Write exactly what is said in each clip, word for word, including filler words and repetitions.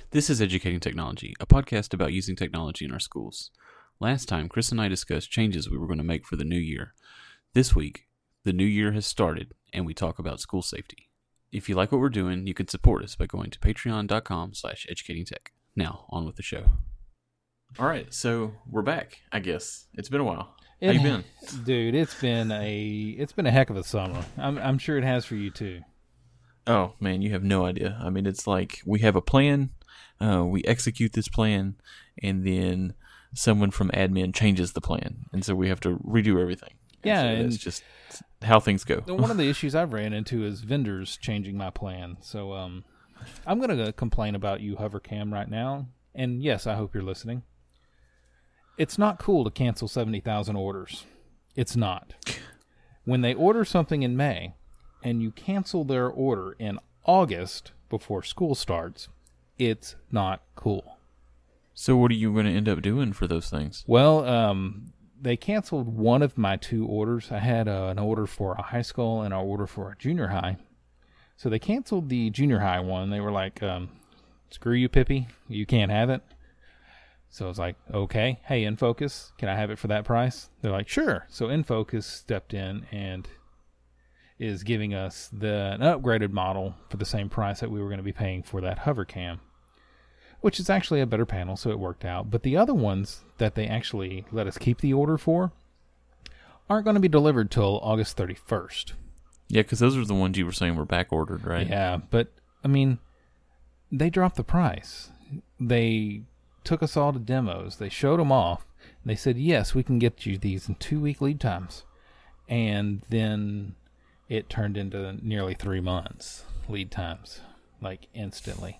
This is Educating Technology, a podcast about using technology in our schools. Last time, Chris and I discussed changes we were going to make for the new year. This week, the new year has started, and we talk about school safety. If you like what we're doing, you can support us by going to patreon.com slash educatingtech. Now, on with the show. All right, so we're back, I guess. It's been a while. How It, you been? dude? It's been a it's been a heck of a summer. I'm I'm sure it has for you too. Oh, man, you have no idea. I mean, it's like we have a plan, uh, we execute this plan, and then someone from admin changes the plan. And so we have to redo everything. Yeah, and so and that's just how things go. one of the issues I've ran into is vendors changing my plan. So um, I'm going to complain about you, Hovercam, right now. And yes, I hope you're listening. It's not cool to cancel seventy thousand orders. It's not. When they order something in May and you cancel their order in August before school starts, it's not cool. So what are you going to end up doing for those things? Well, um, they canceled one of my two orders. I had uh, an order for a high school and an order for a junior high. So they canceled the junior high one. They were like, um, screw you, Pippi. You can't have it. So I was like, okay, hey, Infocus, can I have it for that price? They're like, sure. So Infocus stepped in and is giving us the an upgraded model for the same price that we were going to be paying for that Hovercam, which is actually a better panel, so it worked out. But the other ones that they actually let us keep the order for aren't going to be delivered till August thirty-first. Yeah, because those are the ones you were saying were back ordered, right? Yeah, but, I mean, they dropped the price. They took us all to demos. They showed them off. And they said, yes, we can get you these in two-week lead times. And then it turned into nearly three months lead times, like instantly.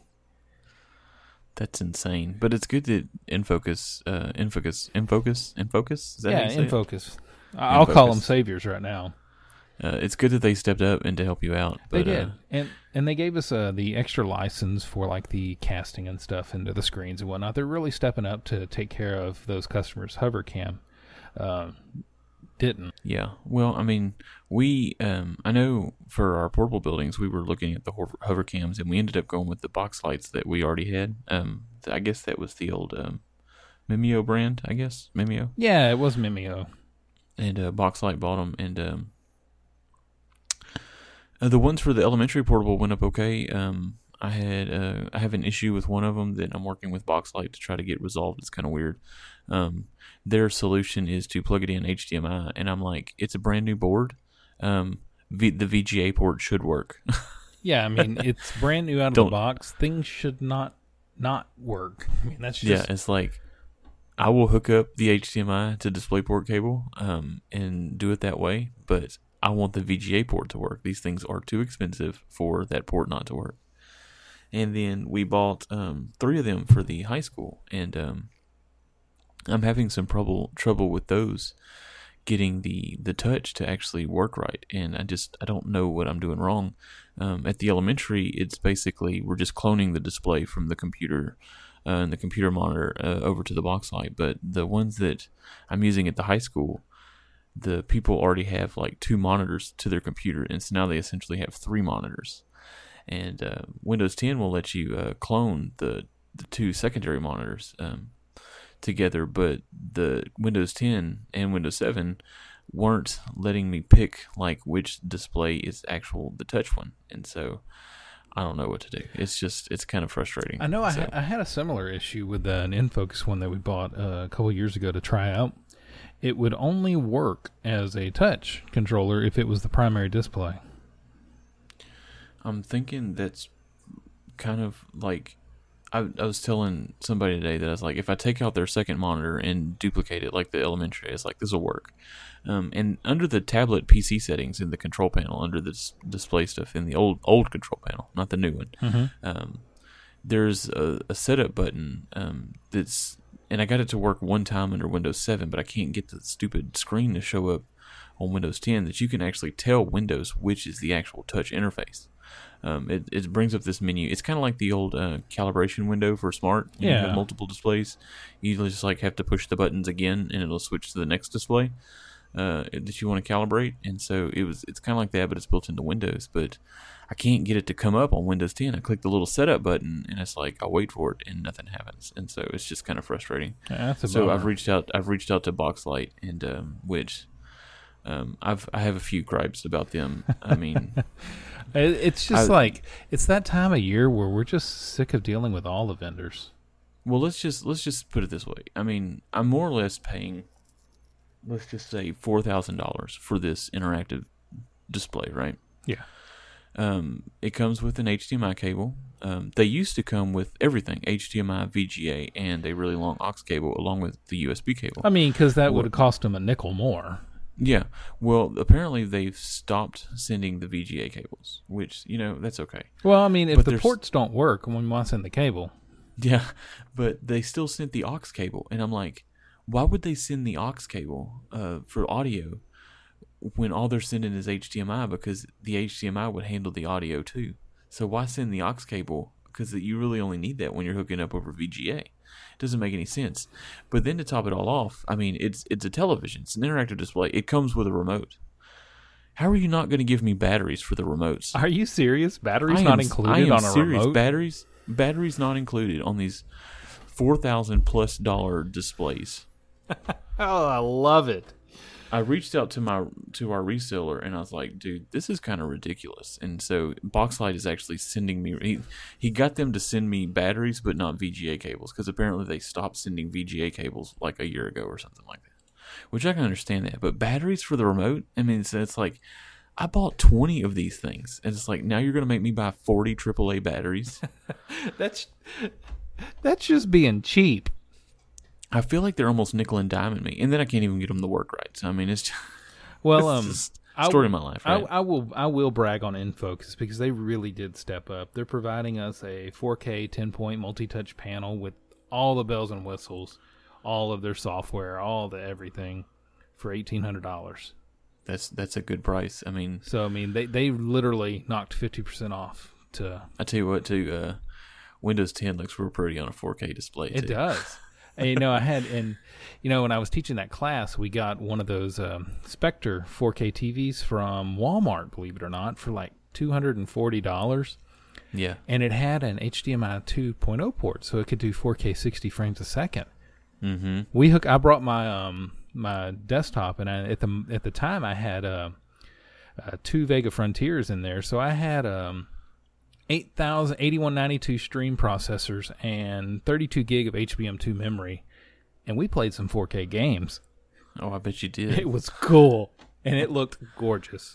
That's insane. But it's good that Infocus, uh, Infocus, Infocus, Infocus? Is that Yeah, how you say it? Infocus. I'll call Infocus. them saviors right now. Uh, it's good that they stepped up and to help you out. But, They did, Uh, and and they gave us uh, the extra license for like the casting and stuff into the screens and whatnot. They're really stepping up to take care of those customers. Hovercam uh, didn't. yeah. Well, I mean, we, um, I know for our portable buildings, we were looking at the hover, hover cams, and we ended up going with the box lights that we already had. Um, I guess that was the old um, Mimeo brand, I guess. Mimeo. Yeah, it was Mimeo. And uh, Boxlight bought them, and um, uh, the ones for the elementary portable went up okay. Um, I had uh, I have an issue with one of them that I'm working with Boxlight to try to get resolved. It's kind of weird. Um, their solution is to plug it in H D M I, and I'm like, it's a brand new board. Um, v- the V G A port should work. Yeah, I mean it's brand new out of Don't- the box. Things should not not work. I mean that's just Yeah, it's like I will hook up the H D M I to DisplayPort cable um, and do it that way, but I want the V G A port to work. These things are too expensive for that port not to work. And then we bought um, three of them for the high school, and um, I'm having some trouble trouble with those getting the, the touch to actually work right, and I just I don't know what I'm doing wrong. Um, at the elementary, it's basically we're just cloning the display from the computer uh, and the computer monitor uh, over to the box light, but the ones that I'm using at the high school, the people already have like two monitors to their computer, and so now they essentially have three monitors. And uh, Windows ten will let you uh, clone the, the two secondary monitors um, together, but the Windows ten and Windows seven weren't letting me pick like which display is actual the touch one, and so I don't know what to do. It's just it's kind of frustrating. I know I, So- ha- I had a similar issue with uh, an Infocus one that we bought uh, a couple years ago to try out. It would only work as a touch controller if it was the primary display. I'm thinking that's kind of like I, I was telling somebody today that I was like, if I take out their second monitor and duplicate it like the elementary, it's like this will work. Um, and under the tablet P C settings in the control panel, under the dis- display stuff in the old old control panel, not the new one, Mm-hmm. um, there's a, a setup button um, that's, and I got it to work one time under Windows seven, but I can't get the stupid screen to show up on Windows ten that you can actually tell Windows which is the actual touch interface. Um, it, it brings up this menu. It's kind of like the old uh, calibration window for Smart. You Yeah. have multiple displays. You just like have to push the buttons again, and it'll switch to the next display. uh, that you want to calibrate, and so it was. It's kind of like that, but it's built into Windows. But I can't get it to come up on Windows ten. I click the little setup button, and it's like I'll wait for it, and nothing happens, and so it's just kind of frustrating. Yeah, that's a so bummer. I've reached out. I've reached out to Boxlight, and um, which um, I've I have a few gripes about them. I mean, It- it's just I- like it's that time of year where we're just sick of dealing with all the vendors. well, let's just let's just put it this way. I mean, I'm more or less paying, let's just say four thousand dollars for this interactive display, right? Yeah. Um, it comes with an H D M I cable. Um, they used to come with everything: H D M I, V G A, and a really long aux cable, along with the U S B cable. I mean, because that Well- would have cost them a nickel more. Yeah. Well, apparently they've stopped sending the V G A cables, which you know that's okay. Well, I mean, if But the there's- ports don't work when we want to send the cable, Yeah, but they still sent the aux cable, and I'm like, why would they send the aux cable uh, for audio when all they're sending is H D M I? Because the H D M I would handle the audio too. So why send the aux cable? Because you really only need that when you're hooking up over V G A. It doesn't make any sense. But then to top it all off, I mean, it's it's a television. It's an interactive display. It comes with a remote. How are you not going to give me batteries for the remotes? are you serious? Batteries I not am- included I am on a serious. remote? Batteries, batteries not included on these four thousand plus dollar displays. Oh, I love it. I reached out to my to our reseller and I was like, dude, this is kind of ridiculous. And so Boxlight is actually sending me. He, he got them to send me batteries, but not V G A cables, because apparently they stopped sending V G A cables like a year ago or something like that. Which I can understand that, but batteries for the remote. I mean, it's, it's like I bought twenty of these things, and it's like now you're going to make me buy forty triple A batteries. That's that's just being cheap. I feel like they're almost nickel and diming me, and then I can't even get them to work right. So I mean, it's just, Well, it's um, just I- story of my life, I, right? I will I will brag on InFocus because they really did step up. They're providing us a four K ten point multi-touch panel with all the bells and whistles, all of their software, all the everything for eighteen hundred dollars. that's that's a good price. I mean, So I mean, they they literally knocked fifty percent off. To I tell you what, too, uh, Windows ten looks real pretty on a four K display. it too. does. And, you know, I had and you know when I was teaching that class, we got one of those um, Spectre four K T Vs from Walmart, believe it or not, for like two hundred and forty dollars. Yeah, And it had an H D M I two point oh port, so it could do four K sixty frames a second. mm-hmm. We hook. I brought my um my desktop, and I, at the at the time I had uh, uh, two Vega Frontiers in there, so I had um eight thousand eighty-one ninety-two stream processors and thirty-two gig of H B M two memory, and we played some four K games. Oh, I bet you did. It was cool, and it looked gorgeous.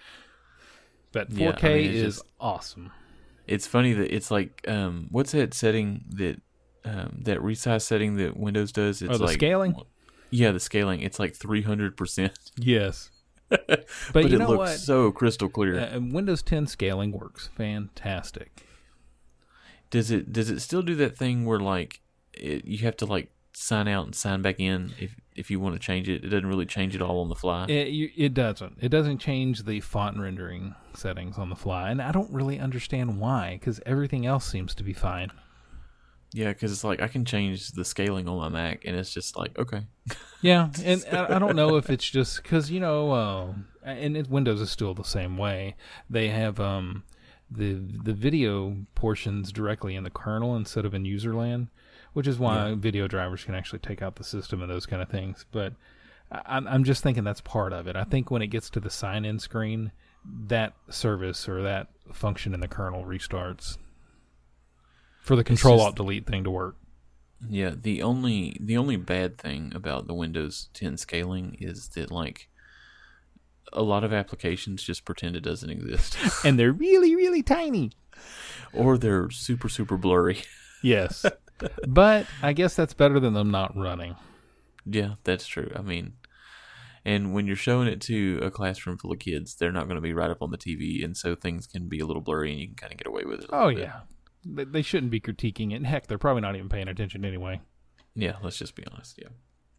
But Yeah, I four K mean, it's is just- awesome. It's funny that it's like, um, what's that setting that um, that resize setting that Windows does? It's Oh, the like scaling? Yeah, the scaling. It's like three hundred percent. Yes. But, But you it know looks what? so crystal clear. Uh, Windows ten scaling works fantastic. Does it does it still do that thing where like it, you have to like sign out and sign back in if if you want to change it? It doesn't really change it all on the fly. It, you, it doesn't. It doesn't change the font rendering settings on the fly, and I don't really understand why, because everything else seems to be fine. Yeah, because it's like I can change the scaling on my Mac, and it's just like okay. Yeah, and I I don't know if it's just because you know, uh, and it, Windows is still the same way. They have um, the the video portions directly in the kernel instead of in userland, which is why Yeah. video drivers can actually take out the system and those kind of things. But I, I'm I'm just thinking that's part of it. I think when it gets to the sign-in screen, that service or that function in the kernel restarts for the Control just- Alt Delete thing to work. Yeah, the only the only bad thing about the Windows ten scaling is that like a lot of applications just pretend it doesn't exist, And they're really, really tiny. or they're super super blurry. Yes. But I guess that's better than them not running. Yeah, that's true. I mean, and when you're showing it to a classroom full of kids, they're not going to be right up on the T V, and so things can be a little blurry, and you can kind of get away with it. a Oh, little bit. yeah. They they shouldn't be critiquing it. Heck, they're probably not even paying attention anyway. Yeah, let's just be honest. Yeah.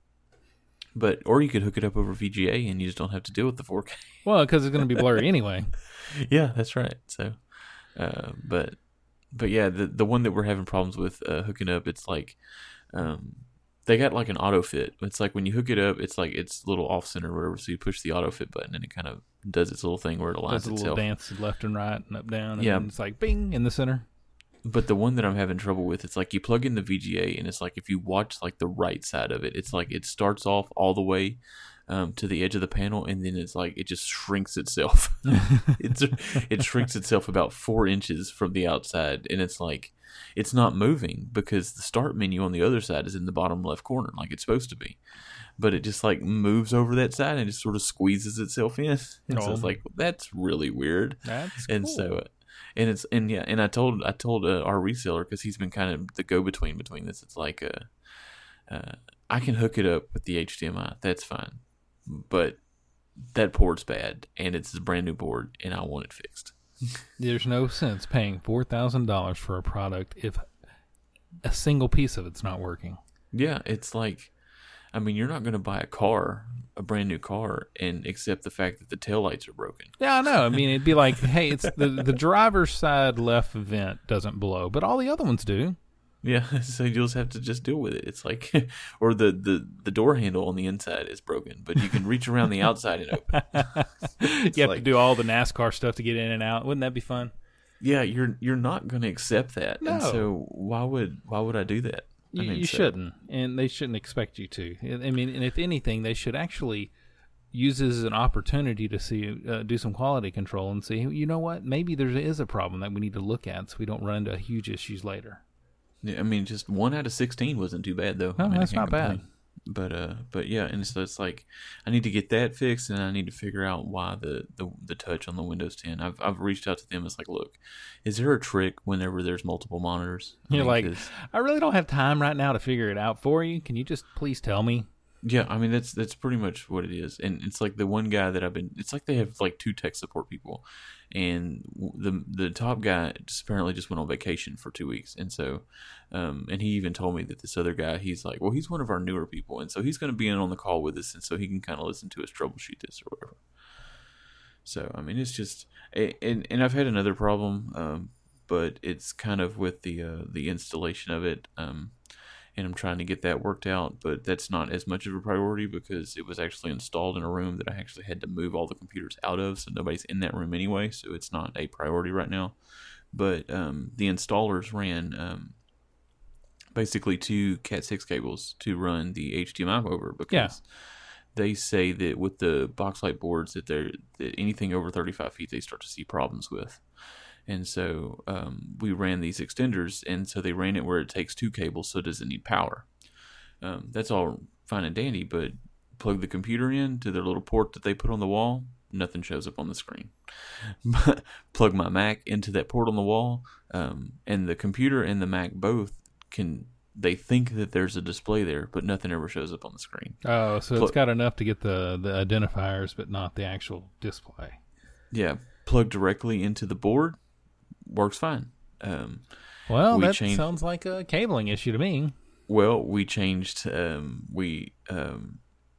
But or you could hook it up over V G A, and you just don't have to deal with the four K. Well, because it's going to be blurry anyway. Yeah, that's right. So, uh, but but yeah, the the one that we're having problems with uh, hooking up, it's like um, They got like an auto fit. It's like when you hook it up, it's like it's a little off center or whatever. So you push the auto fit button and it kind of does its little thing where it aligns Does a little itself. dance left and right and up down. And Yeah. then it's like bing in the center. But the one that I'm having trouble with, it's like you plug in the V G A and it's like if you watch like the right side of it, it's like it starts off all the way um, to the edge of the panel and then it's like it just shrinks itself. it's, it shrinks itself about four inches from the outside and it's like it's not moving because the start menu on the other side is in the bottom left corner like it's supposed to be. But it just like moves over that side and just sort of squeezes itself in. And Oh. so it's like, that's really weird. That's And cool. so, and it's, and yeah, and I told, I told uh, our reseller, cause he's been kind of the go-between between this. It's like, uh, uh, I can hook it up with the H D M I. That's fine. But that port's bad and it's a brand new board and I want it fixed. There's no sense paying four thousand dollars for a product if a single piece of it's not working. Yeah. It's like, I mean, you're not going to buy a car, a brand new car, and accept the fact that the taillights are broken. Yeah, I know. I mean, it'd be like, hey, it's the, the driver's side left vent doesn't blow, but all the other ones do. Yeah, so you'll just have to just deal with it. It's like, or the, the, the door handle on the inside is broken, but you can reach around the outside and open it. You have like- to do all the NASCAR stuff to get in and out. Wouldn't that be fun? Yeah, you're you're not going to accept that, and No. so why would why would I do that? I You, mean, you so- shouldn't, and they shouldn't expect you to. I mean, and if anything, they should actually use this as an opportunity to see uh, do some quality control and see, you know what, maybe there is a problem that we need to look at so we don't run into huge issues later. Yeah, I mean, just one out of sixteen wasn't too bad though. No, I mean, I that's can't not bad. complain. But uh, but yeah, and so it's like I need to get that fixed, and I need to figure out why the, the, the touch on the Windows ten. I've I've reached out to them. It's like, look, is there a trick whenever there's multiple monitors? I You're mean, like, 'cause- I really don't have time right now to figure it out for you. Can you just please tell me? yeah, I mean that's that's pretty much what it is, and it's like the one guy that I've been. It's like they have like two tech support people, and the the top guy just apparently just went on vacation for two weeks, and so, um, and he even told me that this other guy, he's like, well, he's one of our newer people, and so he's going to be in on the call with us, and so he can kind of listen to us troubleshoot this or whatever. So I mean, it's just, and and I've had another problem, um, but it's kind of with the uh, the installation of it. Um, and I'm trying to get that worked out, but that's not as much of a priority because it was actually installed in a room that I actually had to move all the computers out of, so nobody's in that room anyway, so it's not a priority right now. But um, the installers ran um, basically two Cat six cables to run the H D M I over because Yeah. they say that with the Boxlight boards that they're that anything over thirty-five feet they start to see problems with. And so um, we ran these extenders, and so they ran it where it takes two cables, so it doesn't need power. Um, that's all fine and dandy, but plug the computer in to their little port that they put on the wall, nothing shows up on the screen. Plug my Mac into that port on the wall, um, and the computer and the Mac both can, they think that there's a display there, but nothing ever shows up on the screen. Oh, so Pl- it's got enough to get the, the identifiers, but not the actual display. Yeah, plug directly into the board, works fine. Um, Well, We that changed- sounds like a cabling issue to me. Well, we changed. Um, we um,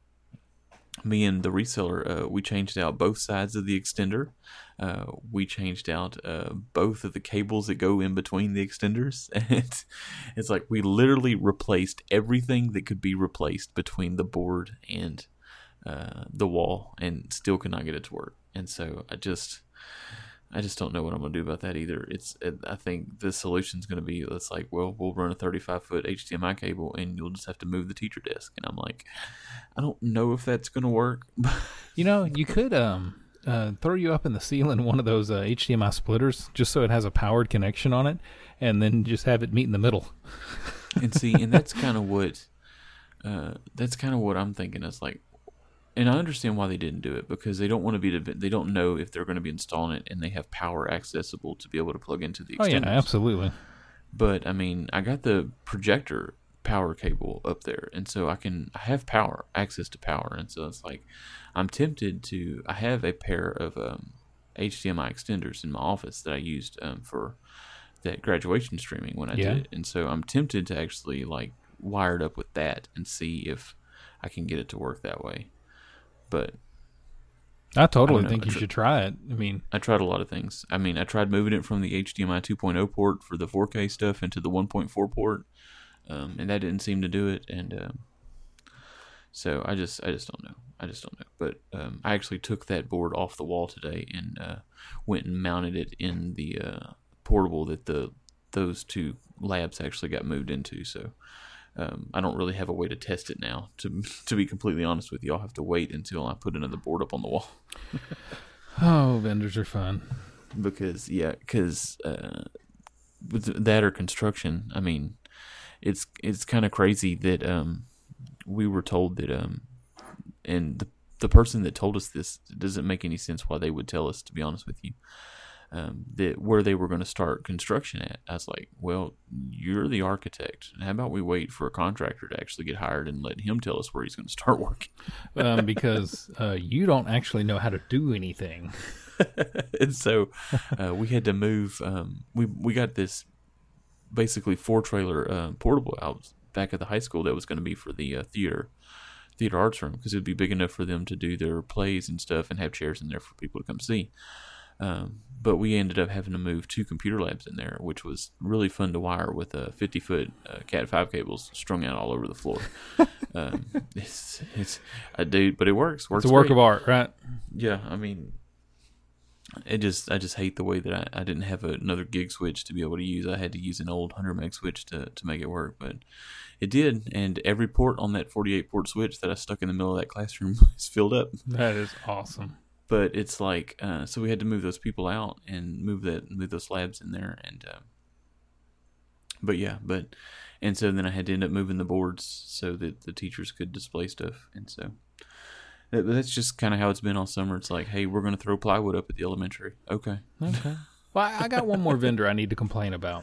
me and the reseller, uh, we changed out both sides of the extender. Uh, we changed out uh, both of the cables that go in between the extenders. And it's like we literally replaced everything that could be replaced between the board and uh, the wall, and still could not get it to work. And so I just. I just don't know what I'm going to do about that either. It's, it, I think the solution's going to be, it's like, well, we'll run a thirty-five foot H D M I cable and you'll just have to move the teacher desk. And I'm like, I don't know if that's going to work. You know, you could um uh, throw you up in the ceiling one of those uh, H D M I splitters just so it has a powered connection on it, and then just have it meet in the middle. And see, and that's kind of what, uh, that's kind of what I'm thinking. It's like, and I understand why they didn't do it, because they don't want to be, they don't know if they're going to be installing it and they have power accessible to be able to plug into the Oh, extenders. yeah, absolutely. But I mean, I got the projector power cable up there, and so I can I have power access to power, and so it's like I'm tempted to. I have a pair of um, H D M I extenders in my office that I used um, for that graduation streaming when I Yeah. did it, and so I'm tempted to actually like wire it up with that and see if I can get it to work that way. But I totally I don't know. think you Tr- should try it. I mean, I tried a lot of things. I mean, I tried moving it from the H D M I two point oh port for the four K stuff into the one point four port. um, and that didn't seem to do it. And um, so I just I just don't know. I just don't know. But um, I actually took that board off the wall today and uh, went and mounted it in the uh, portable that the those two labs actually got moved into. So um, I don't really have a way to test it now. To to be completely honest with you, I'll have to wait until I put another board up on the wall. Oh, vendors are fun. Because yeah, because uh, with that or construction, I mean, it's it's kind of crazy that um, we were told that um, and the the person that told us this, it doesn't make any sense why they would tell us, to be honest with you, um, that where they were going to start construction at. I was like, well, you're the architect. How about we wait for a contractor to actually get hired and let him tell us where he's going to start working? um, because uh, you don't actually know how to do anything. And so uh, we had to move. Um, we we got this basically four trailer uh, portable out back at the high school that was going to be for the uh, theater theater arts room, because it would be big enough for them to do their plays and stuff and have chairs in there for people to come see. Um, but we ended up having to move two computer labs in there, which was really fun to wire with a uh, fifty foot uh, cat five cables strung out all over the floor. um, it's it's a dude, but it works. Works It's a work great. of art, right? Yeah, I mean. It just, I just hate the way that I, I didn't have a, another gig switch to be able to use. I had to use an old one hundred meg switch to, to make it work, but it did. And every port on that forty-eight port switch that I stuck in the middle of that classroom is filled up. That is awesome. But it's like, uh, so we had to move those people out and move that, move those labs in there. And, uh, but yeah, but, and so then I had to end up moving the boards so that the teachers could display stuff. And so that's just kind of how it's been all summer. It's like, hey, we're going to throw plywood up at the elementary. Okay. Okay. Well, I got one more vendor I need to complain about.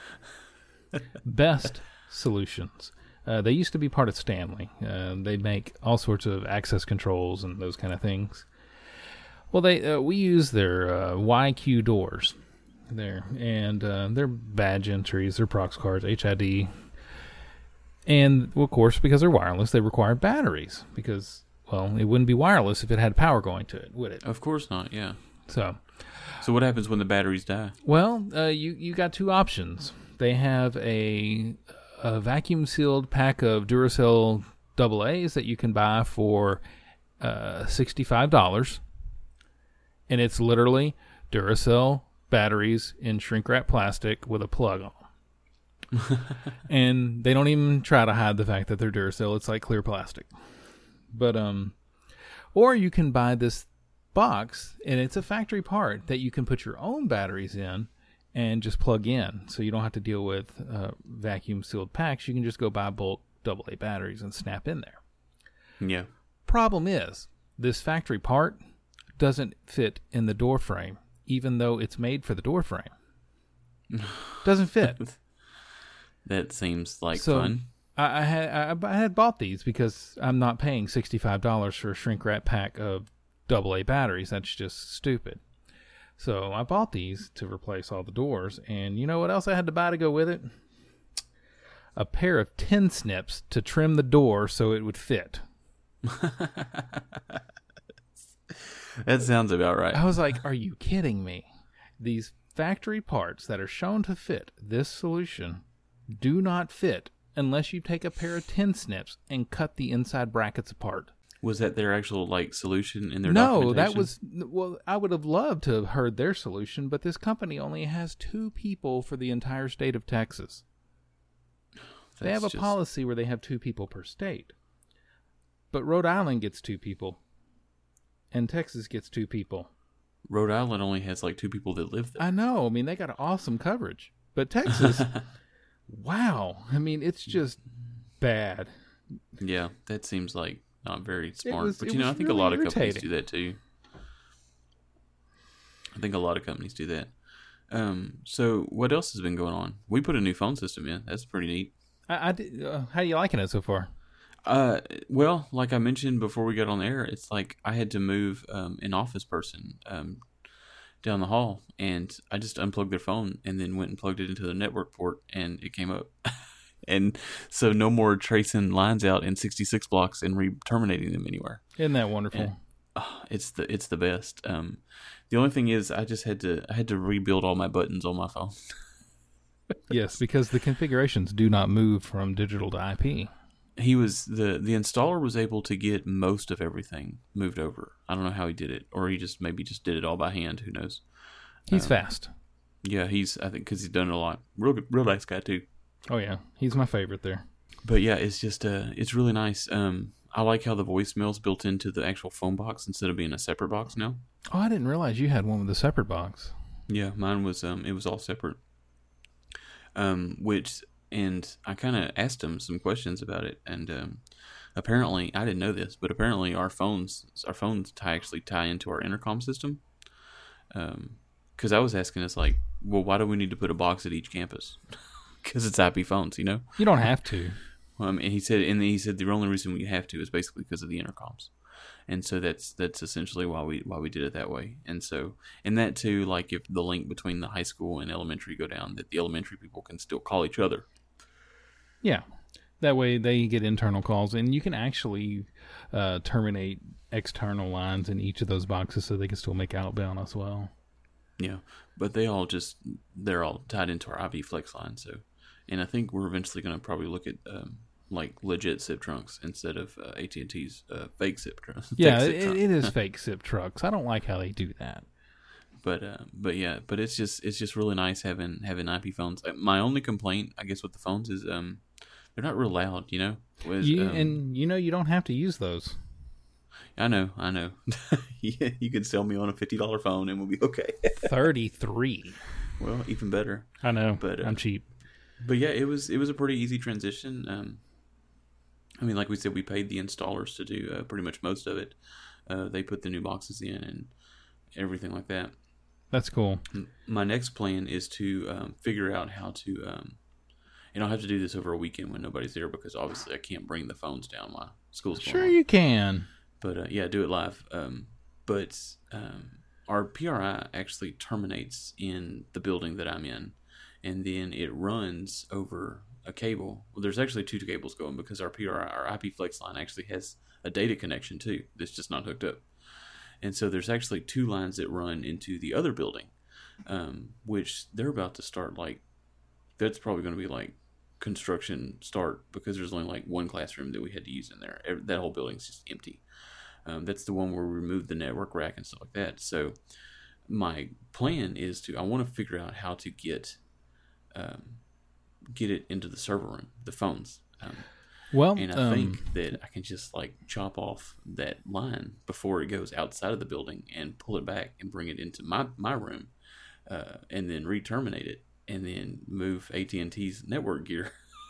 Best Solutions. Uh, they used to be part of Stanley. Uh, they make all sorts of access controls and those kind of things. Well, they uh, we use their uh, Y Q doors there, and uh, their badge entries, their prox cards, H I D. And, well, of course, because they're wireless, they require batteries because... Well, it wouldn't be wireless if it had power going to it, would it? Of course not, yeah. So, so what happens when the batteries die? Well, uh, you you got two options. They have a, a vacuum sealed pack of Duracell double A's that you can buy for uh, sixty-five dollars, and it's literally Duracell batteries in shrink wrap plastic with a plug on. And they don't even try to hide the fact that they're Duracell. It's like clear plastic. But um, or you can buy this box, and it's a factory part that you can put your own batteries in and just plug in, so you don't have to deal with uh, vacuum sealed packs. You can just go buy bulk double A batteries and snap in there. Yeah. Problem is, this factory part doesn't fit in the door frame, even though it's made for the door frame. Doesn't fit. That seems like so, fun. I, I had I, I had bought these because I'm not paying sixty-five dollars for a shrink wrap pack of double A batteries. That's just stupid. So I bought these to replace all the doors, and you know what else I had to buy to go with it? A pair of tin snips to trim the door so it would fit. That sounds about right. I was like, are you kidding me? These factory parts that are shown to fit this solution do not fit unless you take a pair of tin snips and cut the inside brackets apart. Was that their actual like solution in their no, documentation? that was, well, I would have loved to have heard their solution, but this company only has two people for the entire state of Texas. That's they have a just... policy where they have two people per state. But Rhode Island gets two people. And Texas gets two people. Rhode Island only has like two people that live there. I know. I mean, they got awesome coverage. But Texas, wow. I mean, it's just bad. Yeah, that seems like not very smart. Was, but you know, I think really a lot irritating. of companies do that too. I think a lot of companies do that. Um, so what else has been going on? We put a new phone system in. That's pretty neat. I, I did, uh, how are you liking it so far? Uh, well, like I mentioned before we got on the air, it's like I had to move um, an office person um, down the hall, and I just unplugged their phone and then went and plugged it into the network port, and it came up. And so no more tracing lines out in sixty-six blocks and re-terminating them anywhere. Isn't that wonderful? And, oh, it's the it's the best. Um, the only thing is, I just had to I had to rebuild all my buttons on my phone. Yes, because the configurations do not move from digital to I P. He was the the installer was able to get most of everything moved over. I don't know how he did it, or he just maybe just did it all by hand. Who knows? He's Um, fast. Yeah, he's I think because he's done it a lot. Real good- real nice guy too. Oh yeah, he's my favorite there. But yeah, it's just uh, it's really nice. Um, I like how the voicemail's built into the actual phone box instead of being a separate box now. Oh, I didn't realize you had one with a separate box. Yeah, mine was um, it was all separate. Um, which and I kind of asked him some questions about it, and um, apparently I didn't know this, but apparently our phones our phones tie actually tie into our intercom system. Um, because I was asking us like, well, why do we need to put a box at each campus? Because it's I P phones, you know. You don't have to. Um, and he said, and he said the only reason we have to is basically because of the intercoms, and so that's that's essentially why we why we did it that way. And so, and that too, like if the link between the high school and elementary go down, that the elementary people can still call each other. Yeah, that way they get internal calls, and you can actually uh, terminate external lines in each of those boxes, so they can still make outbound as well. Yeah, but they all just they're all tied into our I P Flex line. So, and I think we're eventually going to probably look at um, like legit zip trunks instead of uh, A T and T's uh, fake zip trunks. Yeah, zip it, trunk. it is fake zip trucks. I don't like how they do that. But uh, but yeah, but it's just it's just really nice having having I P phones. Uh, My only complaint, I guess, with the phones is um they're not real loud. You know, Whereas, You, um, and you know you don't have to use those. I know, I know. Yeah, you can sell me on a fifty dollar phone and we'll be okay. thirty-three. Well, even better. I know, But, uh, I'm cheap. But yeah, it was it was a pretty easy transition. Um, I mean, like we said, we paid the installers to do uh, pretty much most of it. Uh, they put the new boxes in and everything like that. That's cool. M- My next plan is to um, figure out how to, um, and I'll have to do this over a weekend when nobody's there because obviously I can't bring the phones down. My school's going Sure on. you can. But uh, yeah, do it live. Um, but um, our P R I actually terminates in the building that I'm in, and then it runs over a cable. Well, there's actually two cables going because our P R I, our I P Flex line actually has a data connection too. That's just not hooked up. And so there's actually two lines that run into the other building, um, which they're about to start. Like, that's probably going to be like construction start because there's only like one classroom that we had to use in there. Every, that whole building's just empty. Um, that's the one where we removed the network rack and stuff like that. So my plan is to, I want to figure out how to get, um, get it into the server room, the phones. Um, Well, and I um, think that I can just like chop off that line before it goes outside of the building and pull it back and bring it into my, my room, uh, and then re-terminate it and then move A T and T's network gear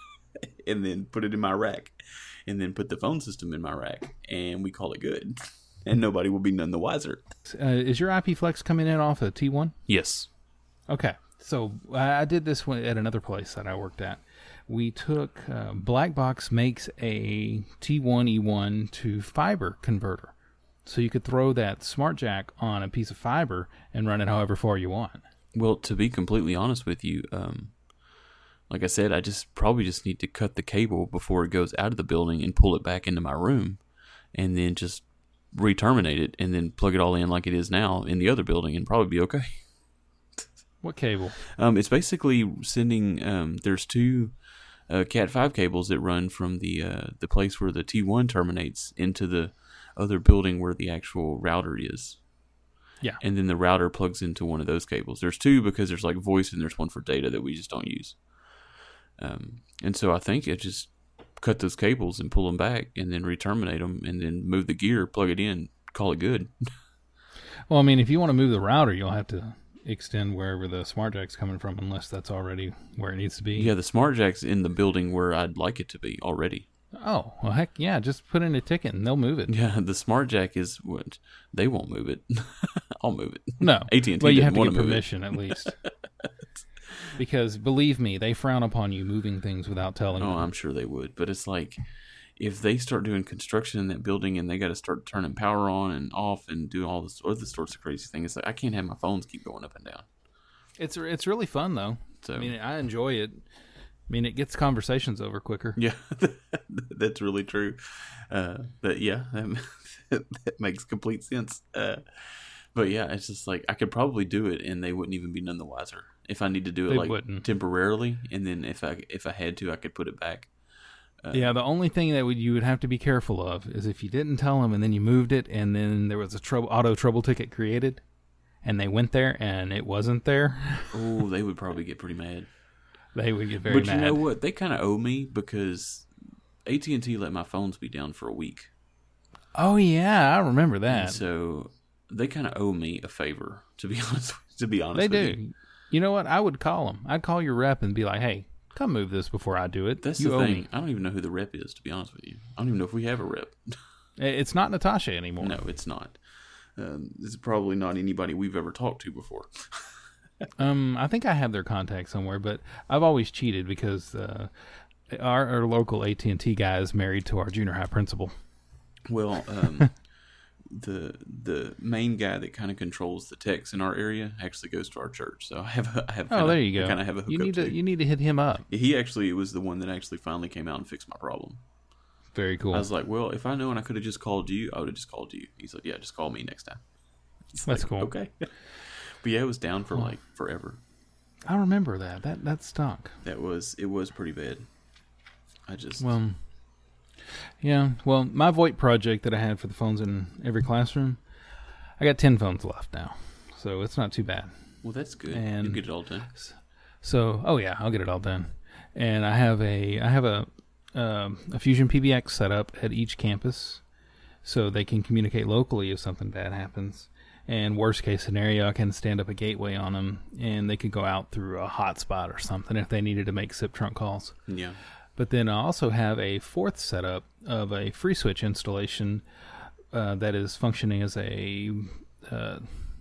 and then put it in my rack and then put the phone system in my rack and we call it good and nobody will be none the wiser. uh, is your I P Flex coming in off a T one? Yes. Okay. So I I did this one at another place that I worked at. We took, uh, Blackbox makes a T one E one to fiber converter. So you could throw that smart jack on a piece of fiber and run it however far you want. Well, to be completely honest with you, um, like I said, I just probably just need to cut the cable before it goes out of the building and pull it back into my room and then just re-terminate it and then plug it all in like it is now in the other building and probably be okay. What cable? Um, it's basically sending, um, there's two uh, Cat five cables that run from the uh, the place where the T one terminates into the other building where the actual router is. Yeah. And then the router plugs into one of those cables. There's two because there's like voice and there's one for data that we just don't use. Um, and so I think it just cut those cables and pull them back and then re-terminate them and then move the gear, plug it in, call it good. Well, I mean, if you want to move the router, you'll have to extend wherever the smart jack's coming from, unless that's already where it needs to be. Yeah, the smart jack's in the building where I'd like it to be already. Oh, well, heck yeah. Just put in a ticket and they'll move it. Yeah, the smart jack is what they won't move it. I'll move it. No. A T and T Well, you didn't have to want get to move permission at least. Because believe me, they frown upon you moving things without telling Oh, them. I'm sure they would. But it's like if they start doing construction in that building and they got to start turning power on and off and do all this other sorts of crazy things, it's like I can't have my phones keep going up and down. It's it's really fun though. So I mean, I enjoy it. I mean, it gets conversations over quicker. yeah, that's really true. Uh, but yeah, that, that makes complete sense. Uh, but yeah, it's just like I could probably do it and they wouldn't even be none the wiser. if I need to do it They like wouldn't. temporarily, and then if I if I had to, I could put it back. Uh, yeah, the only thing that would, you would have to be careful of is if you didn't tell them and then you moved it and then there was a trouble, auto trouble ticket created and they went there and it wasn't there. Oh, they would probably get pretty mad. They would get very but mad. you know what? They kind of owe me because A T and T let my phones be down for a week. Oh, yeah, I remember that. And so they kind of owe me a favor, to be honest. To be honest, They with do. You. You know what? I would call them. I'd call your rep and be like, hey, come move this before I do it. That's you the owe thing. me. I don't even know who the rep is, to be honest with you. I don't even know if we have a rep. It's not Natasha anymore. No, it's not. Um, this is probably not anybody we've ever talked to before. um, I think I have their contact somewhere, but I've always cheated because uh, our, our local A T and T guy is married to our junior high principal. Well, um, the the main guy that kind of controls the techs in our area actually goes to our church. So I have a, I have Oh, kinda, there you go. Kind of have a hookup you need too. to you need to hit him up. He actually was the one that actually finally came out and fixed my problem. Very cool. I was like, well, if I known I could have just called you, I would have just called you. He's like, yeah, just call me next time. It's That's like, cool. Okay. But yeah, it was down for like forever. I remember that. That that stunk. That was it was pretty bad. I just Well, yeah. Well, my VoIP project that I had for the phones in every classroom, I got ten phones left now, so it's not too bad. well, that's good. and- You get it all done. So, oh yeah, I'll get it all done. And I have a I have a um, a Fusion P B X set up at each campus, so they can communicate locally if something bad happens. And worst case scenario, I can stand up a gateway on them, and they could go out through a hotspot or something if they needed to make S I P trunk calls. Yeah. But then I also have a fourth setup of a FreeSwitch installation uh, that is functioning as a uh,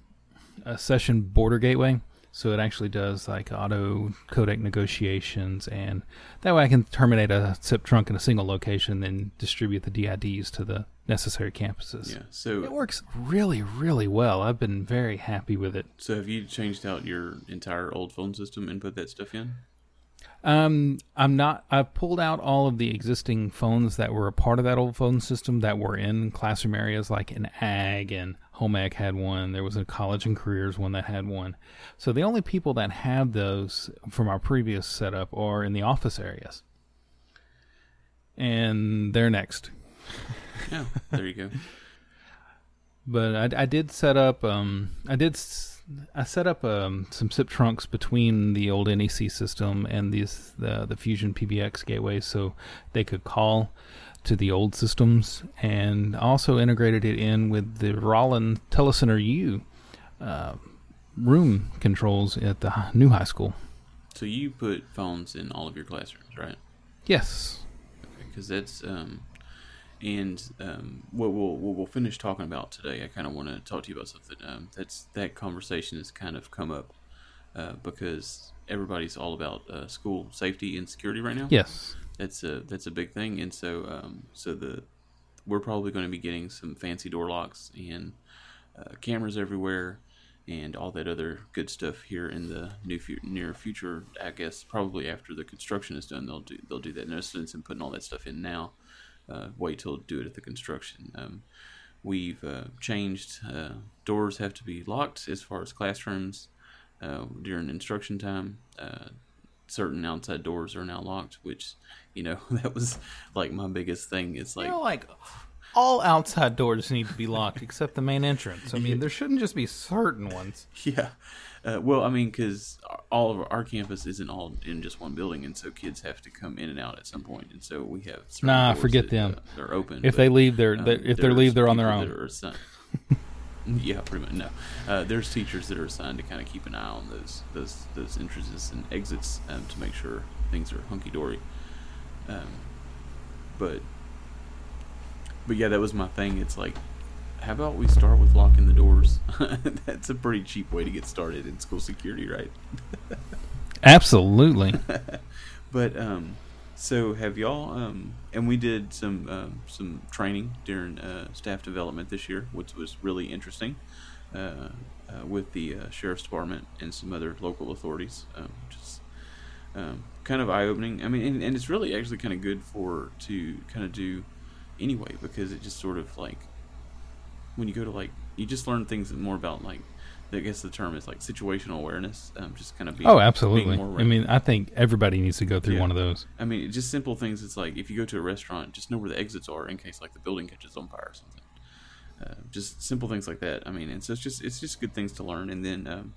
a session border gateway. So it actually does like auto codec negotiations, and that way I can terminate a S I P trunk in a single location, then distribute the D I Ds to the necessary campuses. Yeah. So It works really, really well. I've been very happy with it. so have you changed out your entire old phone system and put that stuff in? Um, I'm not. I've pulled out all of the existing phones that were a part of that old phone system that were in classroom areas, like in ag and home ec had one. There was a college and careers one that had one. So the only people that have those from our previous setup are in the office areas, and they're next. Yeah. There you go. But I, I did set up. Um, I did. S- I set up um, some S I P trunks between the old N E C system and these the the Fusion P B X gateways, so they could call to the old systems, and also integrated it in with the Rollin Telecenter U uh, room controls at the hi- new high school. So you put phones in all of your classrooms, right? Yes. Because that's um, and um, what we'll what we'll finish talking about today. I kind of want to talk to you about something. Um, that's that conversation has kind of come up uh, because everybody's all about uh, school safety and security right now. Yes. That's a that's a big thing, and so um, so the we're probably going to be getting some fancy door locks and uh, cameras everywhere and all that other good stuff here in the new fu- near future. I guess probably after the construction is done, they'll do they'll do that. No sense in putting all that stuff in now. Uh, wait till do it at the construction. Um, we've uh, changed. Uh, doors have to be locked as far as classrooms uh, during instruction time. Uh, certain outside doors are now locked, which, you know, that was like my biggest thing. It's like, You know, like all outside doors need to be locked except the main entrance. I mean, there shouldn't just be certain ones. yeah. Uh, well, I mean, because all of our, our campus isn't all in just one building, and so kids have to come in and out at some point, and so we have certain Nah, doors forget that, them. Uh, they're open. If but, they leave, they're, um, they if they there's leave, they're on their people own. that are assigned- yeah, pretty much. No, uh, there's teachers that are assigned to kind of keep an eye on those those those entrances and exits um, to make sure things are hunky dory. Um, but but yeah, that was my thing. It's like, how about we start with locking the doors? That's a pretty cheap way to get started in school security, right? Absolutely. But um, so have y'all? Um, and we did some um, some training during uh, staff development this year, which was really interesting, uh, uh, with the uh, sheriff's department and some other local authorities. Um, just um, kind of eye opening. I mean, and, and it's really actually kind of good for to kind of do anyway, because it just sort of like when you go to like you just learn things more about like I guess the term is like situational awareness. Um, just kind of being. Oh, absolutely. Being more I mean, I think everybody needs to go through yeah. one of those. I mean, just simple things. It's like if you go to a restaurant, just know where the exits are in case like the building catches on fire or something. Uh, just simple things like that. I mean, and so it's just it's just good things to learn. And then um,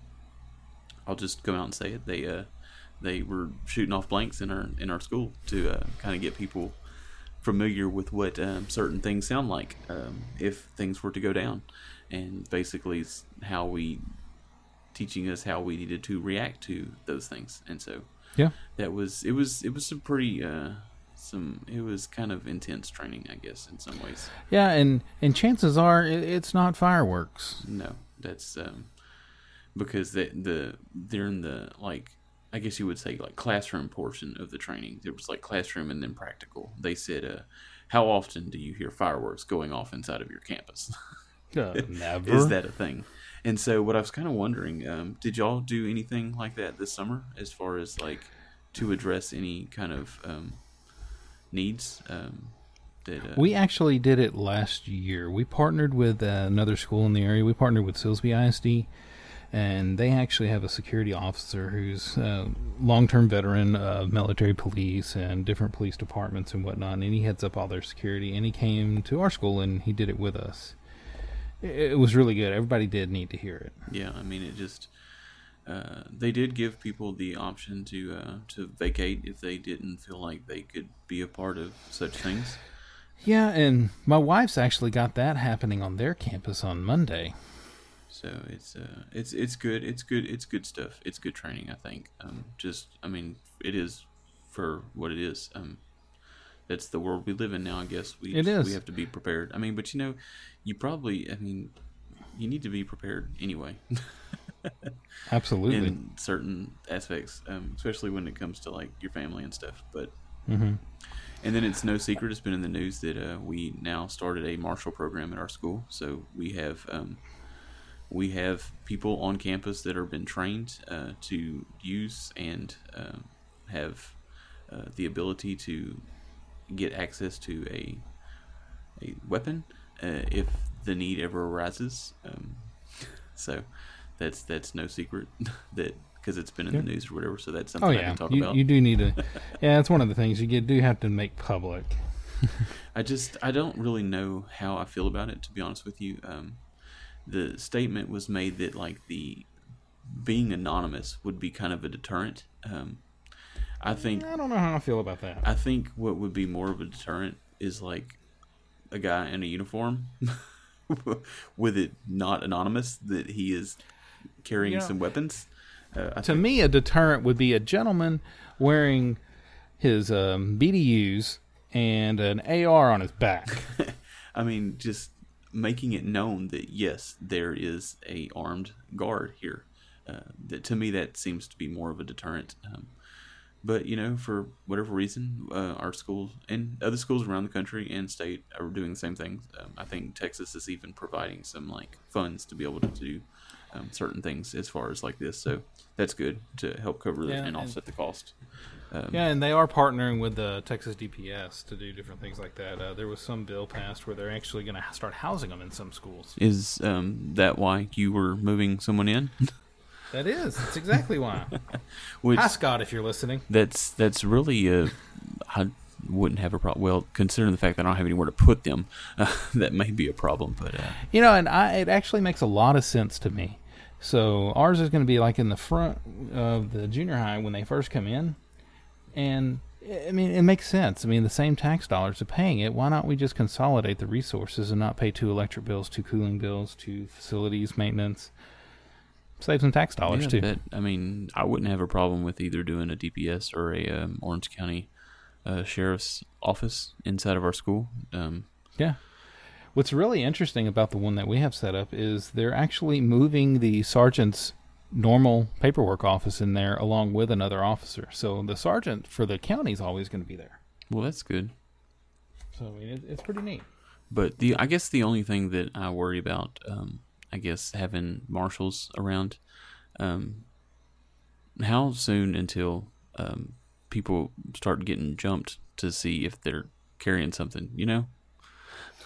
I'll just go out and say it. They uh, they were shooting off blanks in our in our school to uh, kind of get people familiar with what um, certain things sound like um, if things were to go down, and basically it's how we teaching us how we needed to react to those things. And so yeah, that was it was it was some pretty uh, some it was kind of intense training, I guess, in some ways. Yeah, and and chances are it, it's not fireworks. No, that's um, because the the during the like. I guess you would say like classroom portion of the training. There was like classroom and then practical. They said, uh, how often do you hear fireworks going off inside of your campus? Uh, never. Is that a thing? And so what I was kind of wondering, um, did y'all do anything like that this summer as far as like to address any kind of um, needs? Um, that, uh, we actually did it last year. We partnered with uh, another school in the area. We partnered with Silsbee I S D. And they actually have a security officer who's a long-term veteran of military police and different police departments and whatnot. And he heads up all their security. And he came to our school and he did it with us. It, it was really good. Everybody did need to hear it. Yeah, I mean, it just uh, they did give people the option to uh, to vacate if they didn't feel like they could be a part of such things. Yeah, and my wife's actually got that happening on their campus on Monday. So it's uh it's it's good it's good it's good stuff. It's good training, I think. Um, just I mean it is for what it is. Um, that's the world we live in now. I guess we it is. we have to be prepared. I mean, but you know, you probably I mean you need to be prepared anyway. Absolutely. In certain aspects, um, especially when it comes to like your family and stuff. But mm-hmm. And then it's no secret. It's been in the news that uh, we now started a Marshall program at our school. So we have. Um, We have people on campus that have been trained uh, to use and uh, have uh, the ability to get access to a a weapon uh, if the need ever arises. Um, so that's that's no secret that because it's been in yeah. the news or whatever. So that's something oh, yeah. I can talk you, about. You do need to. Yeah, that's one of the things you get, do have to make public. I just I don't really know how I feel about it, to be honest with you. Um, The statement was made that like the being anonymous would be kind of a deterrent. Um, I think I don't know how I feel about that. I think what would be more of a deterrent is like a guy in a uniform with it not anonymous that he is carrying you know, some weapons. Uh, I to think, me, a deterrent would be a gentleman wearing his um, B D Us and an A R on his back. I mean, just making it known that yes, there is a armed guard here. Uh, that to me, that seems to be more of a deterrent. Um, but you know, for whatever reason, uh, our schools and other schools around the country and state are doing the same things. Um, I think Texas is even providing some like funds to be able to do um, certain things as far as like this. So that's good to help cover Yeah, and offset the cost. Um, yeah, and they are partnering with the Texas D P S to do different things like that. Uh, there was some bill passed where they're actually going to start housing them in some schools. Is um, that why you were moving someone in? That is. That's exactly why. Which, Hi, Scott, if you're listening. That's that's really a. I wouldn't have a problem. Well, considering the fact that I don't have anywhere to put them, uh, that may be a problem. But uh, you know, and I, it actually makes a lot of sense to me. So ours is going to be like in the front of the junior high when they first come in. And, I mean, it makes sense. I mean, the same tax dollars are paying it. Why not we just consolidate the resources and not pay two electric bills, two cooling bills, two facilities maintenance? Save some tax dollars, yeah, too. That, I mean, I wouldn't have a problem with either doing a D P S or a um, Orange County uh, Sheriff's Office inside of our school. Um, yeah. What's really interesting about the one that we have set up is they're actually moving the sergeant's normal paperwork office in there along with another officer. So the sergeant for the county is always going to be there. well, that's good. So, I mean, it, it's pretty neat. But the I guess the only thing that I worry about, um, I guess, having marshals around, um, how soon until um, people start getting jumped to see if they're carrying something, you know?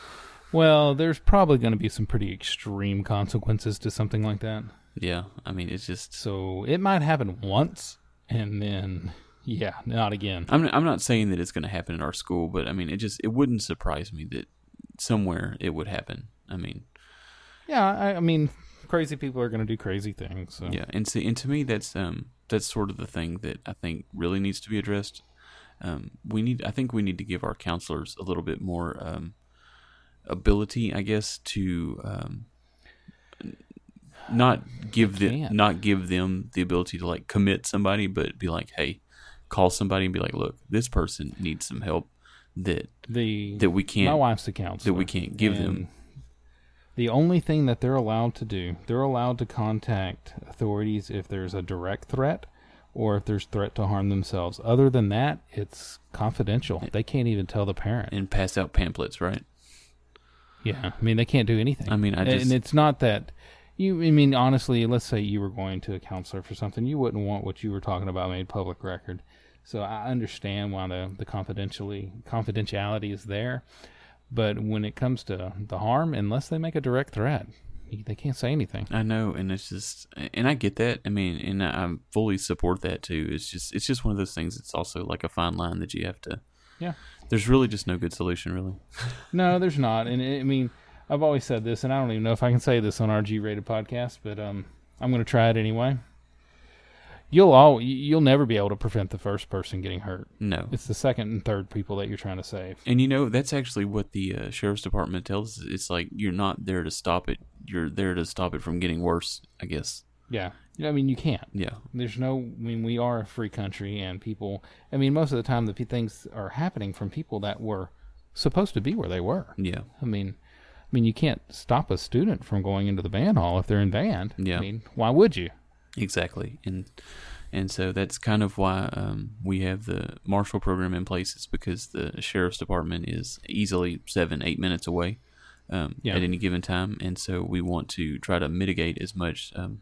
Well, there's probably going to be some pretty extreme consequences to something like that. Yeah, I mean, it's just... So it might happen once, and then, yeah, not again. I'm I'm not saying that it's going to happen in our school, but I mean, it just, it wouldn't surprise me that somewhere it would happen. I mean... Yeah, I, I mean, crazy people are going to do crazy things. So. Yeah, and see, and to me, that's um that's sort of the thing that I think really needs to be addressed. Um, we need, I think we need to give our counselors a little bit more um, ability, I guess, to um, not give them, not give them the ability to like commit somebody, but be like, hey, call somebody and be like, look, this person needs some help that the that we can't. My wife's a counselor that we can't give them. The only thing that they're allowed to do, they're allowed to contact authorities if there's a direct threat or if there's threat to harm themselves. Other than that, it's confidential. They can't even tell the parent. And pass out pamphlets, right? Yeah. I mean, they can't do anything. I mean, I just... And it's not that... you. I mean, honestly, let's say you were going to a counselor for something. You wouldn't want what you were talking about made public record. So I understand why the, the confidentially confidentiality is there. But when it comes to the harm, unless they make a direct threat, they can't say anything. I know, and it's just, and I get that. I mean, and I fully support that too. It's just, it's just one of those things. It's also like a fine line that you have to. Yeah. There's really just no good solution, really. No, there's not. And it, I mean, I've always said this, and I don't even know if I can say this on our G-rated podcast, but um, I'm going to try it anyway. You'll all you'll never be able to prevent the first person getting hurt. No, it's the second and third people that you're trying to save. And you know that's actually what the uh, sheriff's department tells us. It's like you're not there to stop it. You're there to stop it from getting worse, I guess. Yeah, I mean you can't. Yeah, there's no. I mean we are a free country, and people. I mean most of the time the things are happening from people that were supposed to be where they were. Yeah. I mean, I mean you can't stop a student from going into the band hall if they're in band. Yeah. I mean why would you? Exactly, and and so that's kind of why um, we have the Marshall program in place. It's because the sheriff's department is easily seven, eight minutes away um, yeah. at any given time, and so we want to try to mitigate as much, um,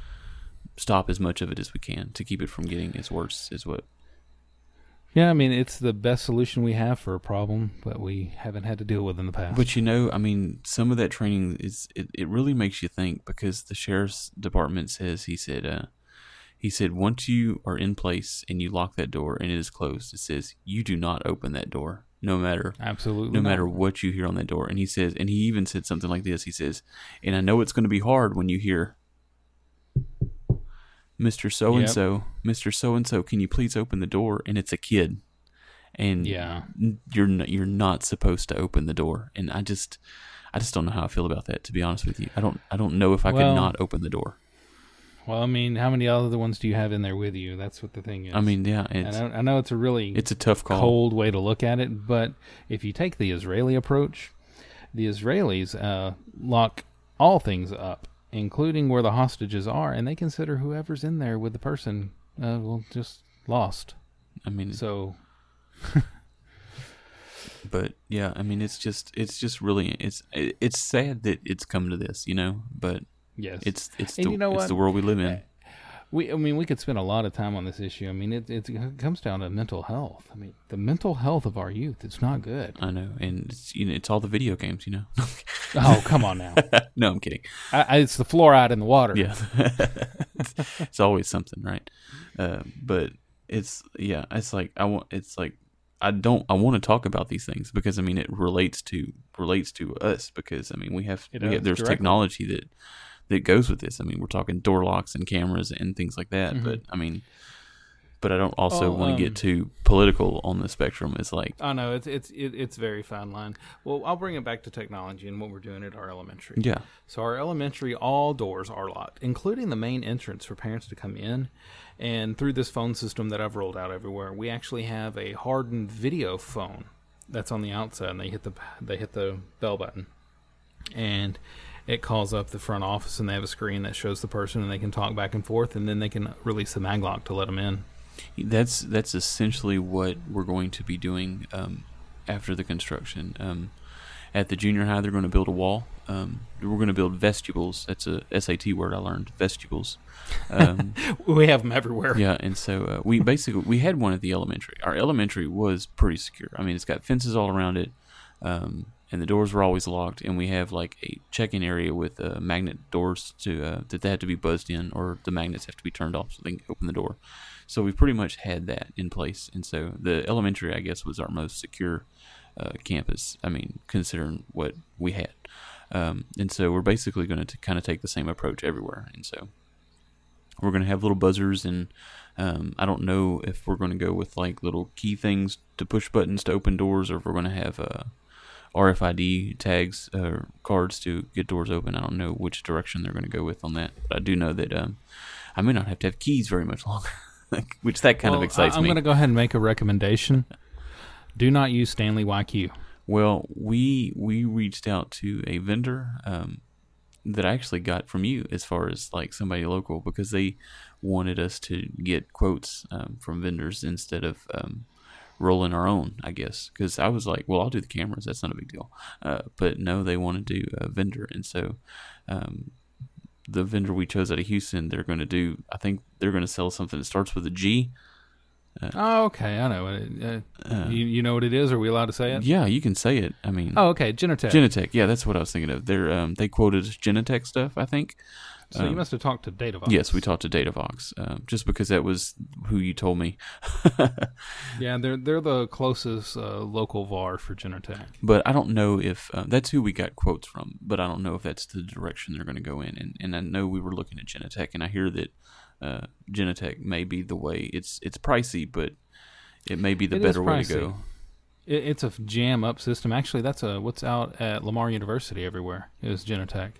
stop as much of it as we can to keep it from getting as worse as what. Yeah, I mean, it's the best solution we have for a problem that we haven't had to deal with in the past. But, you know, I mean, some of that training, is it, it really makes you think because the sheriff's department says, he said, uh, he said, once you are in place and you lock that door and it is closed, it says, you do not open that door, no matter, absolutely, no not. matter what you hear on that door. And he says, and he even said something like this. He says, and I know it's going to be hard when you hear, Mister So-and-so, yep. Mister So-and-so, can you please open the door? And it's a kid. And yeah. you're not, you're not supposed to open the door. And I just I just don't know how I feel about that, to be honest with you. I don't I don't know if I well, could not open the door. Well, I mean, how many other ones do you have in there with you? That's what the thing is. I mean, yeah. It's, I, know, I know it's a really it's a tough call. cold way to look at it, but if you take the Israeli approach, the Israelis uh, lock all things up, including where the hostages are, and they consider whoever's in there with the person, uh, well, just lost. I mean, so. But yeah, I mean, it's just, it's just really, it's, it's sad that it's come to this, you know. But yes, it's, it's, and the, you know it's what? the world we live in. We, I mean, we could spend a lot of time on this issue. I mean, it, it comes down to mental health. I mean, the mental health of our youth, it's not good. I know, and it's, you know, it's all the video games, you know. Oh, come on now. No, I'm kidding. I, I, it's the fluoride in the water. Yeah, it's, it's always something, right? Uh, but it's yeah, it's like I want. It's like I don't. I want to talk about these things because I mean, it relates to relates to us because I mean, we have, we have there's directly. technology that. that goes with this. I mean, we're talking door locks and cameras and things like that. Mm-hmm. But I mean, but I don't also oh, want to um, get too political on the spectrum. It's like I know it's it's it, it's very fine line. Well, I'll bring it back to technology and what we're doing at our elementary. Yeah. So our elementary, all doors are locked, including the main entrance for parents to come in. And through this phone system that I've rolled out everywhere, we actually have a hardened video phone that's on the outside, and they hit the they hit the bell button, and it calls up the front office, and they have a screen that shows the person, and they can talk back and forth, and then they can release the maglock to let them in. That's that's essentially what we're going to be doing um, after the construction. Um, at the junior high, they're going to build a wall. Um, we're going to build vestibules. That's a S A T word I learned, vestibules. Um, we have them everywhere. Yeah, and so uh, we basically, we had one at the elementary. Our elementary was pretty secure. I mean, it's got fences all around it. Um, and the doors were always locked. And we have like a check-in area with uh, magnet doors to uh, that they have to be buzzed in, or the magnets have to be turned off so they can open the door. So we pretty much had that in place. And so the elementary, I guess, was our most secure uh, campus. I mean, considering what we had. Um, and so we're basically going to kind of take the same approach everywhere. And so we're going to have little buzzers, and um, I don't know if we're going to go with like little key things to push buttons to open doors, or if we're going to have uh, R F I D tags or cards to get doors open. I don't know which direction they're going to go with on that, but I do know that um, I may not have to have keys very much longer, which that kind well, of excites I'm me. I'm going to go ahead and make a recommendation. Do not use Stanley Y Q. Well, we we reached out to a vendor um, that I actually got from you, as far as like somebody local, because they wanted us to get quotes um, from vendors instead of um, rolling our own, I guess. Because I was like, well, I'll do the cameras. That's not a big deal. Uh, but no, they want to do a vendor. And so um, the vendor we chose out of Houston, they're going to do, I think they're going to sell something that starts with a G. Uh, oh, okay. I know. Uh, uh, you, you know what it is? Are we allowed to say it? Yeah, you can say it. I mean, oh, okay. Genetec. Genetec. Yeah, that's what I was thinking of. They're um, they quoted Genetec stuff, I think. So um, you must have talked to Datavox. Yes, we talked to Datavox, um, just because that was who you told me. Yeah, they're they're the closest uh, local V A R for Genetec. But I don't know if uh, that's who we got quotes from. But I don't know if that's the direction they're going to go in. And and I know we were looking at Genetec, and I hear that uh, Genetec may be the way. It's it's pricey, but it may be the it better way to go. It, it's a jam up system. Actually, that's a what's out at Lamar University everywhere is Genetec.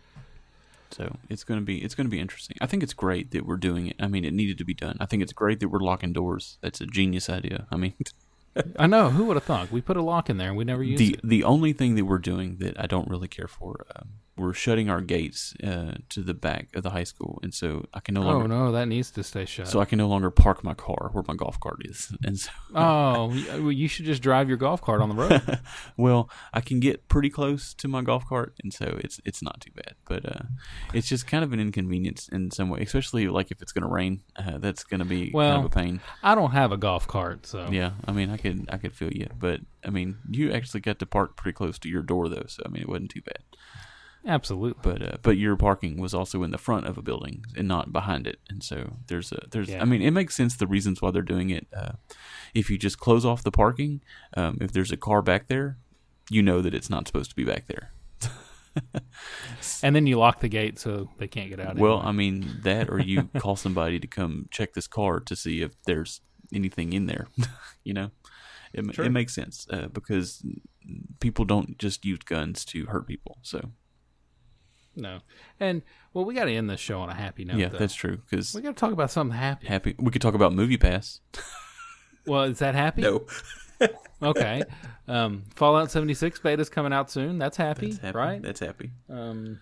So it's gonna be it's gonna be interesting. I think it's great that we're doing it. I mean, it needed to be done. I think it's great that we're locking doors. That's a genius idea. I mean, I know. Who would have thought? We put a lock in there and we never used the it. the only thing that we're doing that I don't really care for, um, we're shutting our gates uh, to the back of the high school, and so I can no longer. Oh no, that needs to stay shut. So I can no longer park my car where my golf cart is, and so. Oh, well, you should just drive your golf cart on the road. Well, I can get pretty close to my golf cart, and so it's it's not too bad. But uh, it's just kind of an inconvenience in some way, especially like if it's going to rain. Uh, that's going to be well, kind of a pain. I don't have a golf cart, so Yeah, I mean, I could I could feel you, but I mean, you actually got to park pretty close to your door, though, so I mean, it wasn't too bad. Absolutely. But uh, but your parking was also in the front of a building and not behind it, and so there's a there's Yeah. I mean, it makes sense the reasons why they're doing it. Uh, if you just close off the parking, um, if there's a car back there, you know that it's not supposed to be back there. And then you lock the gate so they can't get out. Well, anymore. I mean that, or you call somebody to come check this car to see if there's anything in there. You know, it Sure. it makes sense uh, because people don't just use guns to hurt people. So no. And well, we got to end this show on a happy note. yeah, though. that's true. Because We got to talk about something happy. happy, we could talk about Movie Pass. Well, is that happy? No. Okay. Um, Fallout seventy-six beta's coming out soon. That's happy, That's happy. right? That's happy. Um,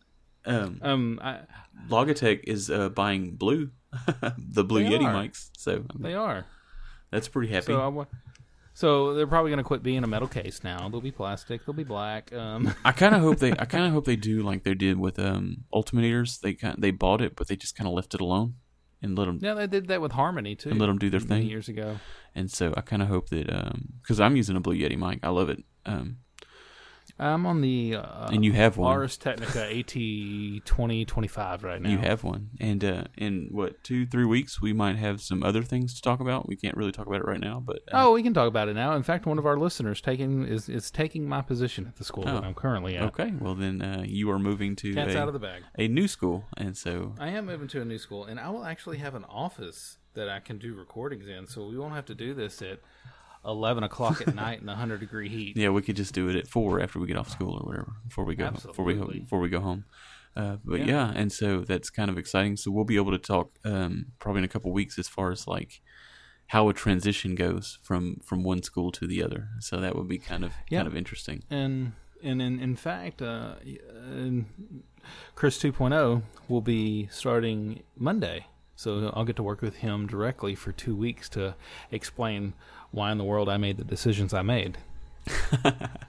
Um, um, I, Logitech is uh, buying Blue, the Blue They Yeti are. mics. So they are. that's pretty happy. So, I wa- so they're probably going to quit being a metal case now. They'll be plastic. They'll be black. Um, I kind of hope they. I kind of hope they do like they did with um, Ultimate Eaters. They kind they bought it, but they just kind of left it alone and let them yeah, they did that with Harmony too. and let them do their many thing. years ago. And so I kind of hope that because I'm using a Blue Yeti mic, I love it. Um, I'm on the uh, and you have one. Ars Technica AT twenty twenty-five right now. You have one, and uh, in what two, three weeks we might have some other things to talk about. We can't really talk about it right now, but uh, Oh, we can talk about it now. In fact, one of our listeners taking is is taking my position at the school Oh, that I'm currently at. okay. Well, then uh, you are moving to Cat's a, out of the bag. a new school, and so I am moving to a new school, and I will actually have an office that I can do recordings in, so we won't have to do this at eleven o'clock at night in a hundred degree heat. yeah, we could just do it at four after we get off school or whatever before we go before we Absolutely. before we go home. Uh, but Yeah. yeah. and so that's kind of exciting. So we'll be able to talk um, probably in a couple weeks as far as like how a transition goes from from one school to the other. So that would be kind of Yeah. kind of interesting. And and in in fact, uh, uh, Chris two point oh will be starting Monday, so I'll get to work with him directly for two weeks to explain why in the world I made the decisions I made.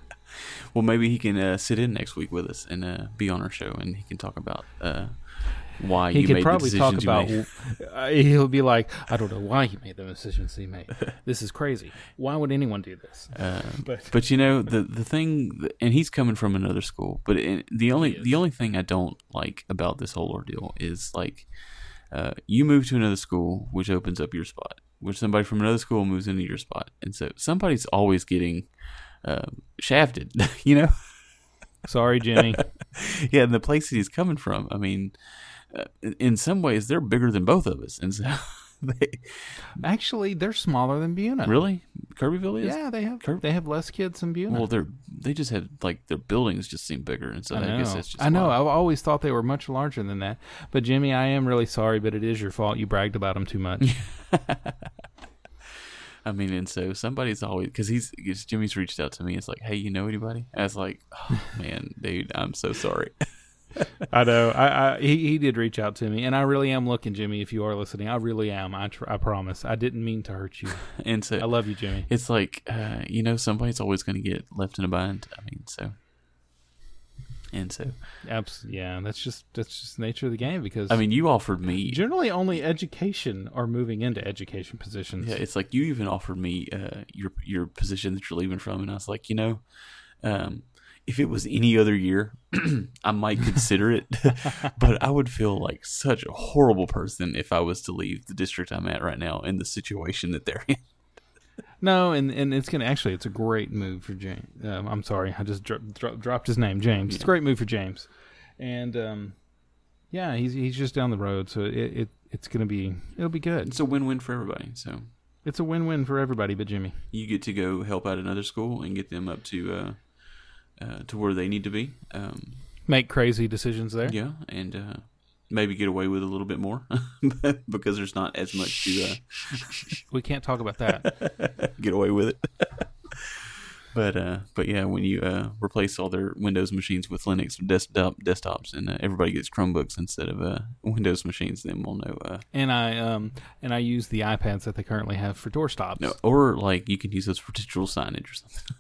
Well, maybe he can uh, sit in next week with us and uh, be on our show, and he can talk about uh, why he you could made probably the talk decisions about. you made. Uh, he'll be like, I don't know why he made the decisions he made. This is crazy. Why would anyone do this? Uh, but but you know the the thing, and he's coming from another school. But it, the only the only thing I don't like about this whole ordeal is like, uh, you move to another school, which opens up your spot, which somebody from another school moves into your spot, and so somebody's always getting uh, shafted. You know. Sorry, Jimmy. Yeah, and the place that he's coming from, I mean, uh, in some ways, they're bigger than both of us. And so they, Actually, they're smaller than Buna. really? Kirbyville is? Yeah, they have Kirby? they have less kids than Buna. Well, they're they just have, like, their buildings just seem bigger. And so I I, know. guess that's just I know. why. I've always thought they were much larger than that. But, Jimmy, I am really sorry, but it is your fault. You bragged about them too much. I mean, and so somebody's always, because he's, cause Jimmy's reached out to me. It's like, hey, you know anybody? I was like, oh, man, dude, I'm so sorry. I know. I, I he, he did reach out to me, and I really am looking, Jimmy, if you are listening. I really am. I, tr- I promise. I didn't mean to hurt you. And so I love you, Jimmy. it's like, uh, you know, somebody's always going to get left in a bind. I mean, so. And so, Abs- yeah, that's just that's just the nature of the game because I mean, you offered me. generally only education are moving into education positions. Yeah, it's like you even offered me uh, your your position that you're leaving from, and I was like, you know, um, if it was any other year, I might consider it, but I would feel like such a horrible person if I was to leave the district I'm at right now in the situation that they're in. No, and, and it's gonna actually it's a great move for James. Um, I'm sorry, I just dro- dro- dropped his name, James. It's a great move for James, and um, yeah, he's he's just down the road, so it, it it's gonna be it'll be good. It's a win-win for everybody. So It's a win-win for everybody, but Jimmy. you get to go help out another school and get them up to uh, uh, to where they need to be. Um, Make crazy decisions there. yeah, and uh, maybe get away with a little bit more because there's not as much to uh, We can't talk about that. get away with it. but uh, but yeah, when you uh, replace all their Windows machines with Linux desktop desktops, and uh, everybody gets Chromebooks instead of uh, Windows machines, then we'll know. Uh, and I um and I use the iPads that they currently have for doorstops. no, or like you can use those for digital signage or something.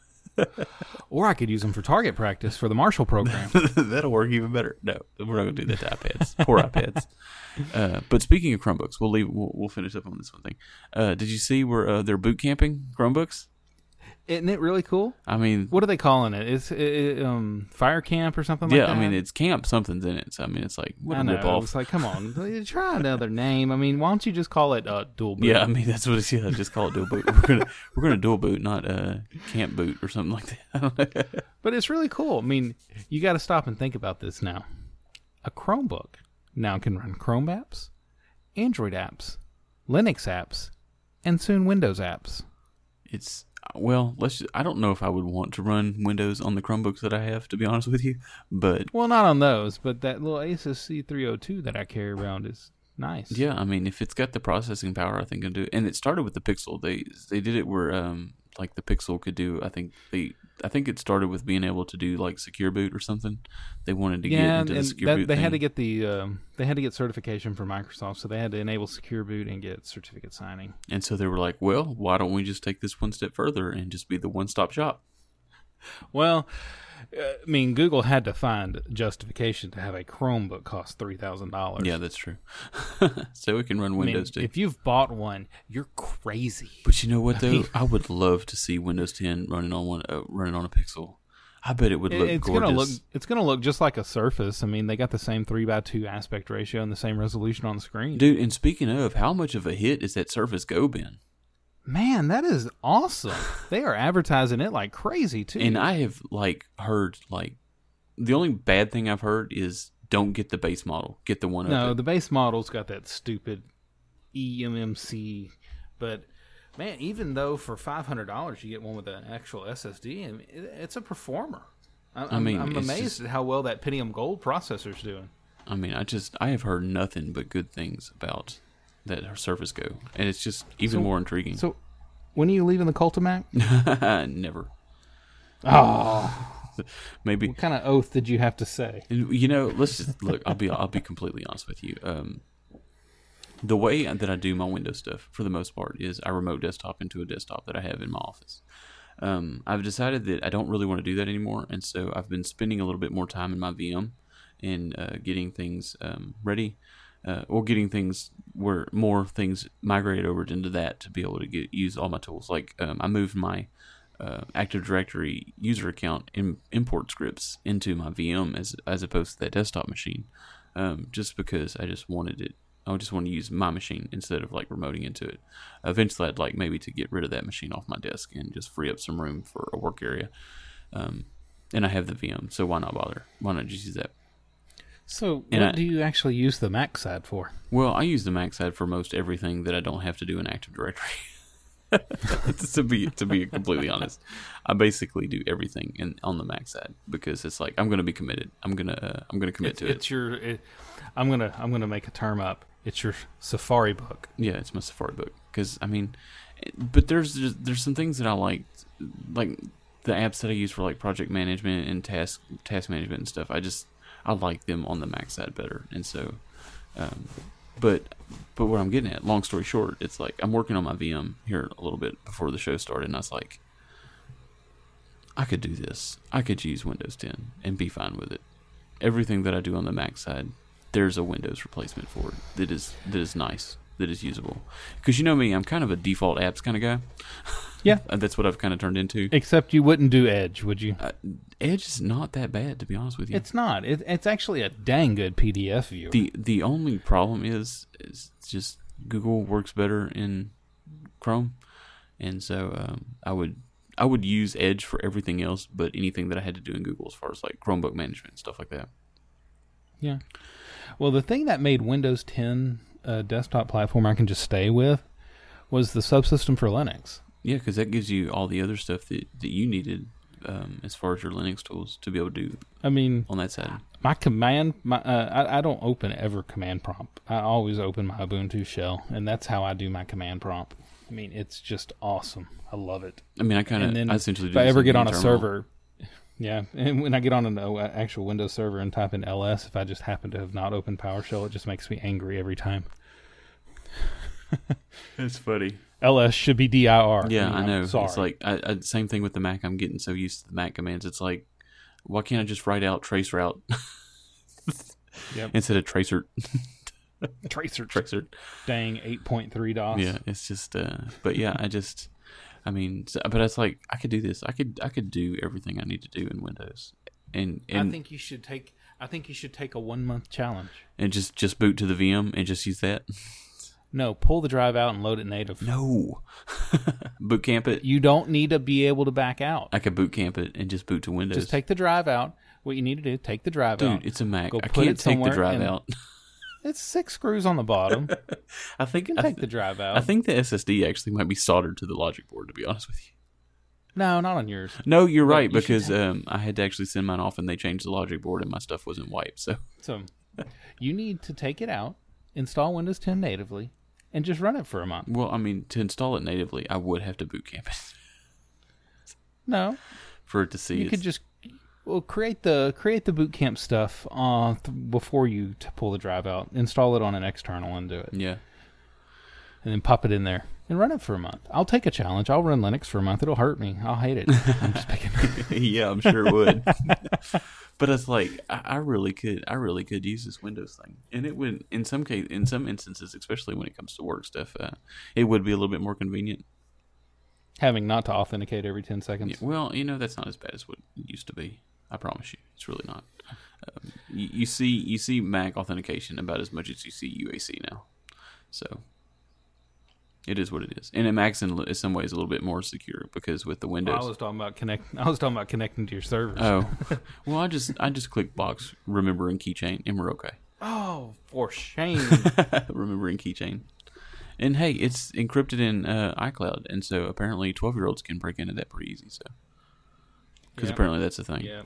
Or I could use them for target practice for the Marshall program. That'll work even better. No, we're not going to do that to iPads. Poor iPads. Uh, but speaking of Chromebooks, we'll leave. We'll, we'll finish up on this one thing. Uh, did you see where uh, they're boot camping Chromebooks? Isn't it really cool? I mean, What are they calling it? It's it, it, um fire camp or something yeah. like that? I mean, it's camp. Something's in it. So I mean, it's like what I a know. rip off. It's like, come on, try another name. I mean, why don't you just call it uh, dual boot? Yeah, I mean that's what it's. Yeah, just call it dual boot. We're gonna we're gonna dual boot, not uh camp boot or something like that. I don't know. But it's really cool. I mean, you got to stop and think about this now. A Chromebook now can run Chrome apps, Android apps, Linux apps, and soon Windows apps. It's well, let's. Just, I don't know if I would want to run Windows on the Chromebooks that I have, to be honest with you. But Well, not on those, but that little Asus C three oh two that I carry around is nice. yeah, I mean, if it's got the processing power, I think it'll do it. And it started with the Pixel. They they did it where um like the Pixel could do. I think they. I think it started with being able to do like secure boot or something. They wanted to Yeah, get and, into the and secure that, boot they thing. had to get the um, they had to get certification from Microsoft, so they had to enable secure boot and get certificate signing. And so they were like, well, why don't we just take this one step further and just be the one-stop shop? Well, uh, I mean, Google had to find justification to have a Chromebook cost three thousand dollars. Yeah, that's true. So it can run I mean, Windows too. if you've bought one, you're crazy. But you know what though? I would love to see Windows ten running on one, uh, running on a Pixel. I bet it would look it's gorgeous. gonna look it's gonna look just like a Surface. I mean, they got the same three by two aspect ratio and the same resolution on the screen. Dude, and speaking of, how much of a hit is that Surface Go been? Man, that is awesome. They are advertising it like crazy too. And I have like heard like the only bad thing I've heard is don't get the base model, get the one no, up. the base model's got that stupid E M M C, but man, even though for five hundred dollars you get one with an actual S S D, I mean, it, it's a performer. I, I'm, I mean, I'm it's amazed just- at how well that Pentium Gold processor's doing. I mean, I just I have heard nothing but good things about that Surface Go, and it's just even So- more intriguing. So, when are you leaving the Cultimac? Never. Oh, Maybe what kind of oath did you have to say? you know. Let's just look. I'll be I'll be completely honest with you. Um, the way that I do my Windows stuff, for the most part, is I remote desktop into a desktop that I have in my office. Um, I've decided that I don't really want to do that anymore, and so I've been spending a little bit more time in my V M in uh, getting things um, ready, uh, or getting things where more things migrated over into that to be able to get use all my tools. Like um, I moved my uh, Active Directory user account in, import scripts into my V M as as opposed to that desktop machine, um, just because I just wanted it. I just want to use my machine instead of like remoting into it. Eventually, I'd like maybe to get rid of that machine off my desk and just free up some room for a work area. Um, and I have the V M, so why not bother? Why not just use that? So, And what I- do you actually use the Mac side for? Well, I use the Mac side for most everything that I don't have to do in Active Directory. to be to be completely honest, I basically do everything in on the Mac side because it's like I'm going to be committed. I'm gonna uh, I'm gonna commit It's, to it. it's your. It, I'm gonna I'm gonna make a term up. It's your Safari book. Yeah, it's my Safari book because I mean, but there's just, there's some things that I like, like the apps that I use for like project management and task task management and stuff. I just I like them on the Mac side better, and so, um, but but what I'm getting at, long story short, it's like I'm working on my V M here a little bit before the show started, and I was like, I could do this. I could use Windows ten and be fine with it. Everything that I do on the Mac side, there's a Windows replacement for it that is that is nice, that is usable. Because you know me, I'm kind of a default apps kind of guy. Yeah. That's what I've kind of turned into. Except you wouldn't do Edge, would you? Uh, Edge is not that bad, to be honest with you. It's not. It, it's actually a dang good P D F viewer. the the only problem is is just Google works better in Chrome, and so um, I would I would use Edge for everything else, but anything that I had to do in Google, as far as like Chromebook management and stuff like that. Yeah. Well, the thing that made Windows ten a desktop platform I can just stay with was the subsystem for Linux. Yeah, because that gives you all the other stuff that, that you needed um, as far as your Linux tools to be able to do I mean, on that side. my command, my uh, I, I don't open ever command prompt. I always open my Ubuntu shell, and that's how I do my command prompt. I mean, it's just awesome. I love it. I mean, I kind And of, then I essentially do if I the ever same get thing on a in terminal. server, yeah, and when I get on an uh, actual Windows server and type in L S, if I just happen to have not opened PowerShell, it just makes me angry every time. It's funny. L S should be D I R. Yeah, mean, I I'm know. Sorry. It's like I, I, same thing with the Mac. I'm getting so used to the Mac commands. It's like, why can't I just write out trace route Yep. instead of tracer? Tracer, tracer. dang eight point three DOS. Yeah, it's just. Uh, but yeah, I just. I mean, so- but it's like I could do this. I could. I could do everything I need to do in Windows, and and I think you should take. I think you should take a one month challenge. and just just boot to the V M and just use that. No, pull the drive out and load it native. No, boot camp it. You don't need to be able to back out. I could boot camp it and just boot to Windows. Just take the drive out. What you need to do, take the drive Dude, out. it's a Mac. Go I put can't it take the somewhere drive and- out. It's six screws on the bottom. I think You can I take th- the drive out. I think the S S D actually might be soldered to the logic board, to be honest with you. No, not on yours. No, you're Well, right, you should because take- um, I had to actually send mine off and they changed the logic board and my stuff wasn't wiped. So So you need to take it out, install Windows ten natively, and just run it for a month. well, I mean, to install it natively, I would have to boot camp it No, for it to see. you its- could just well create the create the boot camp stuff uh, th- before you t- pull the drive out. Install it on an external and do it, Yeah. and then pop it in there and run it for a month. I'll take a challenge. I'll run Linux for a month. It'll hurt me. I'll hate it. I'm just picking. Yeah, I'm sure it would. But it's like I, I really could, I really could use this Windows thing, and it would, in some case, in some instances, especially when it comes to work stuff, uh, it would be a little bit more convenient. Having not to authenticate every ten seconds. Yeah, well, you know, that's not as bad as what it used to be. I promise you, it's really not. Um, you, you see, you see Mac authentication about as much as you see U A C now, so it is what it is. And Mac's in, in some ways a little bit more secure because with the Windows. Well, I was talking about connect. I was talking about connecting to your servers. Oh, well, I just I just click box, remembering keychain, and we're okay. Oh, for shame. Remembering keychain, and hey, it's encrypted in uh, iCloud, and so apparently twelve year olds can break into that pretty easy. So, because Yep. apparently that's the thing. Yep.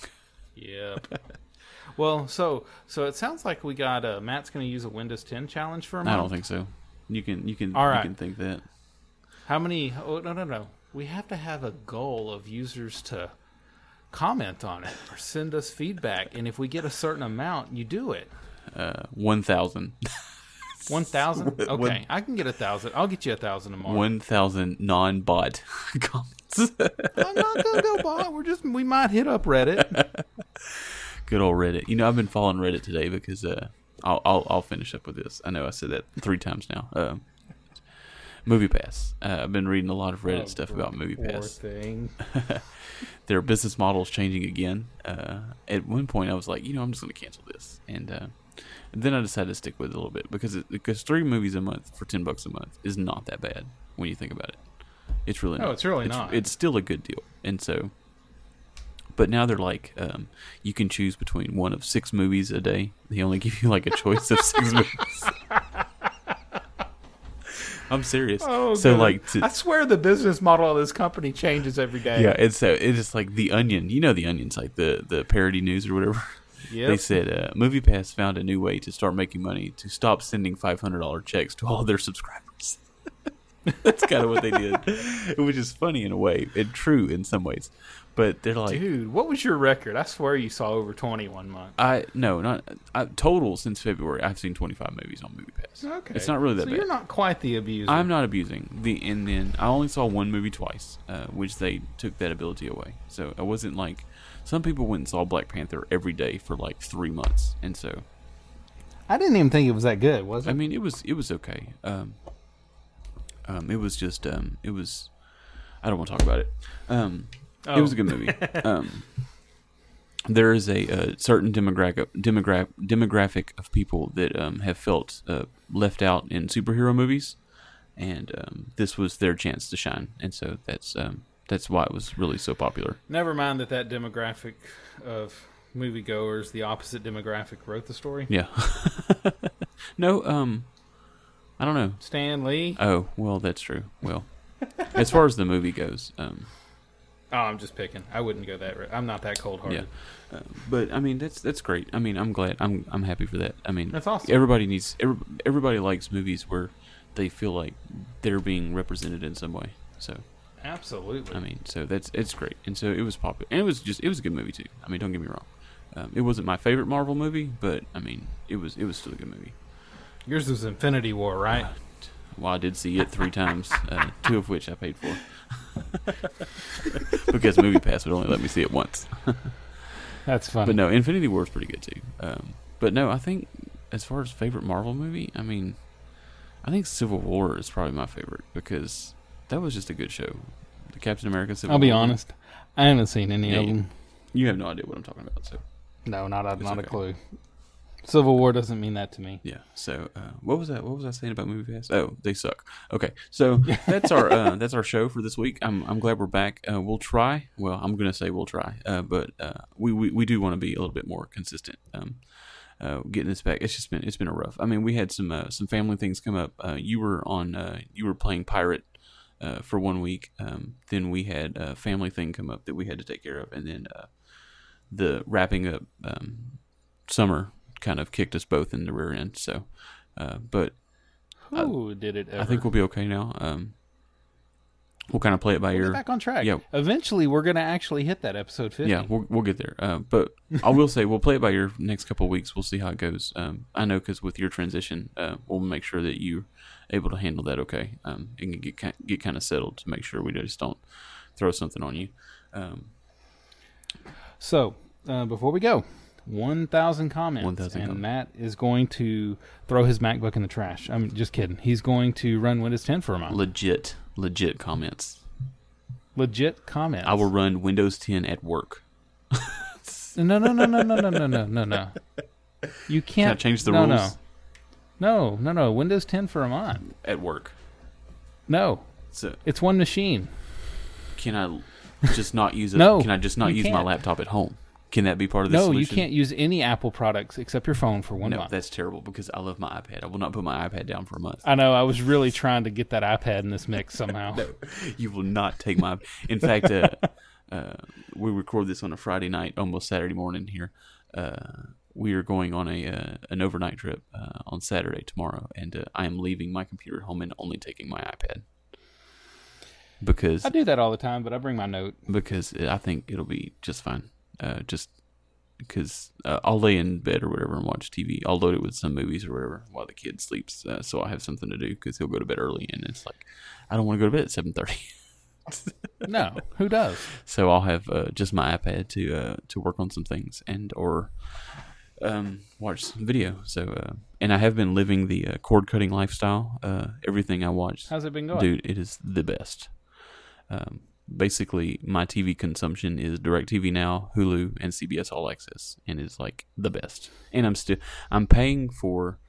Yep. Well, so so it sounds like we got uh, Matt's going to use a Windows ten challenge for a month. I don't think so. You can you can All you right. can think that. How many? Oh no no no. We have to have a goal of users to comment on it or send us feedback, and if we get a certain amount, you do it. Uh, one thousand. One thousand. One- Okay, I can get a thousand. I'll get you a thousand tomorrow. One thousand non-bot comments. I'm not gonna go buy. We're just we might hit up Reddit. Good old Reddit. You know, I've been following Reddit today because uh, I'll, I'll I'll finish up with this. I know I said that three times now. Uh, Movie Pass. Uh, I've been reading a lot of Reddit Oh, stuff poor- about Movie poor Pass. thing. Their business model is changing again. Uh, at one point, I was like, you know, I'm just going to cancel this, and, uh, and then I decided to stick with it a little bit because it, because three movies a month for ten bucks a month is not that bad when you think about it. It's really No, not. it's really it's, not. It's still a good deal, and so. But now they're like, um, you can choose between one of six movies a day. They only give you like a choice of six movies. I'm serious. Oh, so good. like, to, I swear the business model of this company changes every day. yeah, it's uh, it's just like The Onion. You know The Onion's like the the parody news or whatever. Yep. They said uh, MoviePass found a new way to start making money to stop sending five hundred dollars checks to all their subscribers. That's kind of what they did, which is funny in a way and true in some ways. But they're like, Dude, what was your record? I swear you saw over twenty one month. I no, not I, total since February. I've seen twenty-five movies on MoviePass. Okay, It's not really that so bad. you're not quite the abuser. I'm not abusing the, and then I only saw one movie twice, uh, which they took that ability away. So I wasn't like some people went and saw Black Panther every day for like three months, and so I didn't even think it was that good, was it? I mean it was it was okay. Um, um, it was just um, it was I don't want to talk about it. Um, Oh. It was a good movie. um, there is a, a certain demographic demogra- demographic of people that um, have felt uh, left out in superhero movies, and um, this was their chance to shine. And so that's um, that's why it was really so popular. Never mind that that demographic of moviegoers, the opposite demographic, wrote the story. Yeah. no, um, I don't know. Stan Lee. Oh, well, that's true. Well, as far as the movie goes, um, Oh, I'm just picking. I wouldn't go that route. I'm not that cold hearted. yeah. Uh, but I mean, that's that's great. I mean, I'm glad. I'm I'm happy for that. I mean, That's awesome. Everybody needs. Every, everybody likes movies where they feel like they're being represented in some way. So Absolutely. I mean, so that's it's great. And so it was popular, and it was just it was a good movie too. I mean, don't get me wrong. Um, it wasn't my favorite Marvel movie, but I mean, it was it was still a good movie. Yours was Infinity War, right? Uh, well, I did see it three times, uh, two of which I paid for. Because MoviePass would only let me see it once. That's funny. But no, Infinity War is pretty good too. Um, but no, I think as far as favorite Marvel movie, I mean, I think Civil War is probably my favorite because that was just a good show. The Captain America Civil I'll be War. honest. I haven't seen any Yeah, of them. You have no idea what I'm talking about, so No, not a, It's not a okay. clue. Civil War doesn't mean that to me. yeah. So uh, what was that? What was I saying about MoviePass? Oh, they suck. Okay, so that's our uh, that's our show for this week. I'm I'm glad we're back. Uh, we'll try. Well, I'm gonna say we'll try, uh, but uh, we, we we do want to be a little bit more consistent. Um, uh, getting this back, it's just been it's been a rough. I mean, we had some uh, some family things come up. Uh, you were on. Uh, you were playing Pirate. Uh, for one week, um, then we had a family thing come up that we had to take care of, and then uh, the wrapping up um, summer kind of kicked us both in the rear end. So, uh, but Who did it ever? I think we'll be okay now. Um, we'll kind of play it by We'll ear. get back on track. Yeah. Eventually, we're going to actually hit that episode fifty. Yeah, we'll we'll get there. Uh, but I will say we'll play it by ear next couple of weeks. We'll see how it goes. Um, I know because with your transition, uh, we'll make sure that you're able to handle that okay, um, and get ki- get kind of settled to make sure we just don't throw something on you. Um, So, uh, before we go, one thousand comments. one thousand and comments. Matt is going to throw his MacBook in the trash. I'm just kidding. He's going to run Windows ten for a month. legit, legit comments. Legit comments. I will run Windows ten at work. No, no, no, no, no, no, no, no, no, no. You Can I can't change the no, rules No, no, no, no. Windows ten for a month. at work? No, So it's one machine. can I just not use it? No, Can I just not you use my can't. laptop at home? Can that be part of the No, solution? you can't use any Apple products except your phone for one No, month. that's terrible because I love my iPad. I will not put my iPad down for a month. I know. I was really trying to get that iPad in this mix somehow. No, you will not take my. In fact, uh, uh, we record this on a Friday night, almost Saturday morning here. Uh, we are going on a uh, an overnight trip uh, on Saturday tomorrow, and uh, I am leaving my computer at home and only taking my iPad because I do that all the time, but I bring my note. because I think it'll be just fine. Uh, just because uh, I'll lay in bed or whatever and watch T V. I'll load it with some movies or whatever while the kid sleeps, uh, so I have something to do because he'll go to bed early, and it's like I don't want to go to bed at seven thirty. No, who does? So I'll have uh, just my iPad to uh, to work on some things and or um, watch some video. So uh, and I have been living the uh, cord cutting lifestyle. Uh, everything I watch, How's it been going? dude, it is the best. Um, basically, my T V consumption is DirecTV Now, Hulu, and C B S All Access, and it's like the best. And I'm still I'm paying for.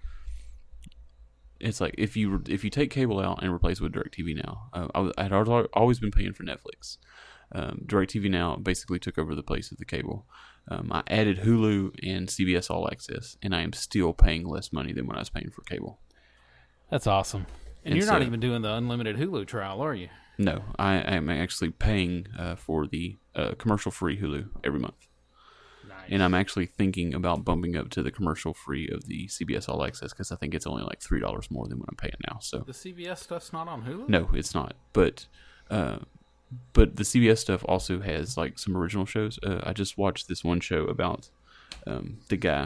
It's like if you if you take cable out and replace it with DirecTV Now. Uh, I, was- I had al- always been paying for Netflix. Um, DirecTV Now basically took over the place of the cable. Um, I added Hulu and C B S All Access, and I am still paying less money than when I was paying for cable. That's awesome. And, And you're not so- even doing the unlimited Hulu trial, are you? No, I am actually paying uh, for the uh, commercial-free Hulu every month. Nice. And I'm actually thinking about bumping up to the commercial-free of the C B S All Access because I think it's only like three dollars more than what I'm paying now. So The C B S stuff's not on Hulu? no, it's not. But uh, but the C B S stuff also has like some original shows. Uh, I just watched this one show about um, the guy,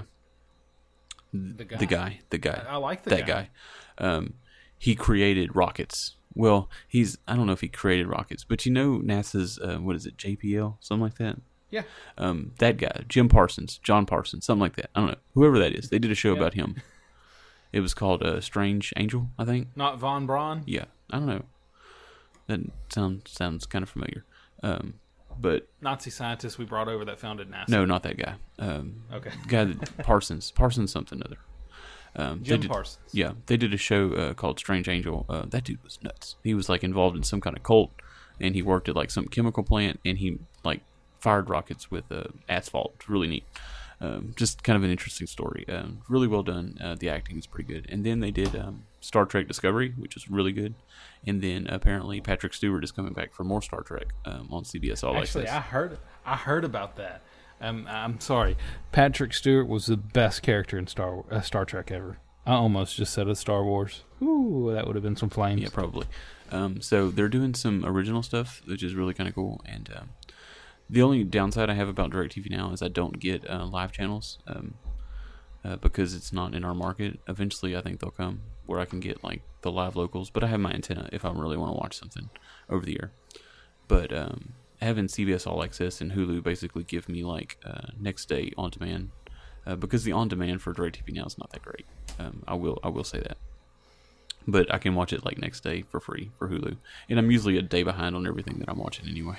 The guy. the guy, the guy, I, I like the that guy. Um, he created rockets. Well, he's I don't know if he created rockets, but you know NASA's uh, what is it, J P L, something like that. Yeah. Um, that guy, Jim Parsons, John Parsons, something like that. I don't know, whoever that is. They did a show Yeah. about him. It was called uh, Strange Angel, I think. Not Von Braun? Yeah, I don't know. That sounds sounds kind of familiar. Um, but Nazi scientist we brought over that founded NASA. no, not that guy. Um, Okay. guy that Parsons, Parsons something other. Um, they Jim did- Parsons. Yeah, they did a show uh, called Strange Angel. Uh, that dude was nuts. He was like involved in some kind of cult, and he worked at like some chemical plant, and he like fired rockets with uh, asphalt. Really neat. Um, just kind of an interesting story. Um, really well done. Uh, the acting is pretty good. And then they did um, Star Trek Discovery, which was really good. And then apparently Patrick Stewart is coming back for more Star Trek um, on C B S All Actually, I Access. heard I heard about that. Um, I'm sorry. Patrick Stewart was the best character in Star uh, Star Trek ever. I almost just said it Star Wars. Ooh, that would have been some flames. Yeah, probably. Um, so they're doing some original stuff, which is really kind of cool. And um, the only downside I have about DirecTV Now is I don't get uh, live channels um, uh, because it's not in our market. Eventually, I think they'll come where I can get like the live locals. But I have my antenna if I really want to watch something over the air. But um, having C B S All Access and Hulu basically give me like uh, next day on demand uh, because the on demand for DirecTV Now is not that great. Um, I will I will say that. But I can watch it like next day for free for Hulu. And I'm usually a day behind on everything that I'm watching anyway.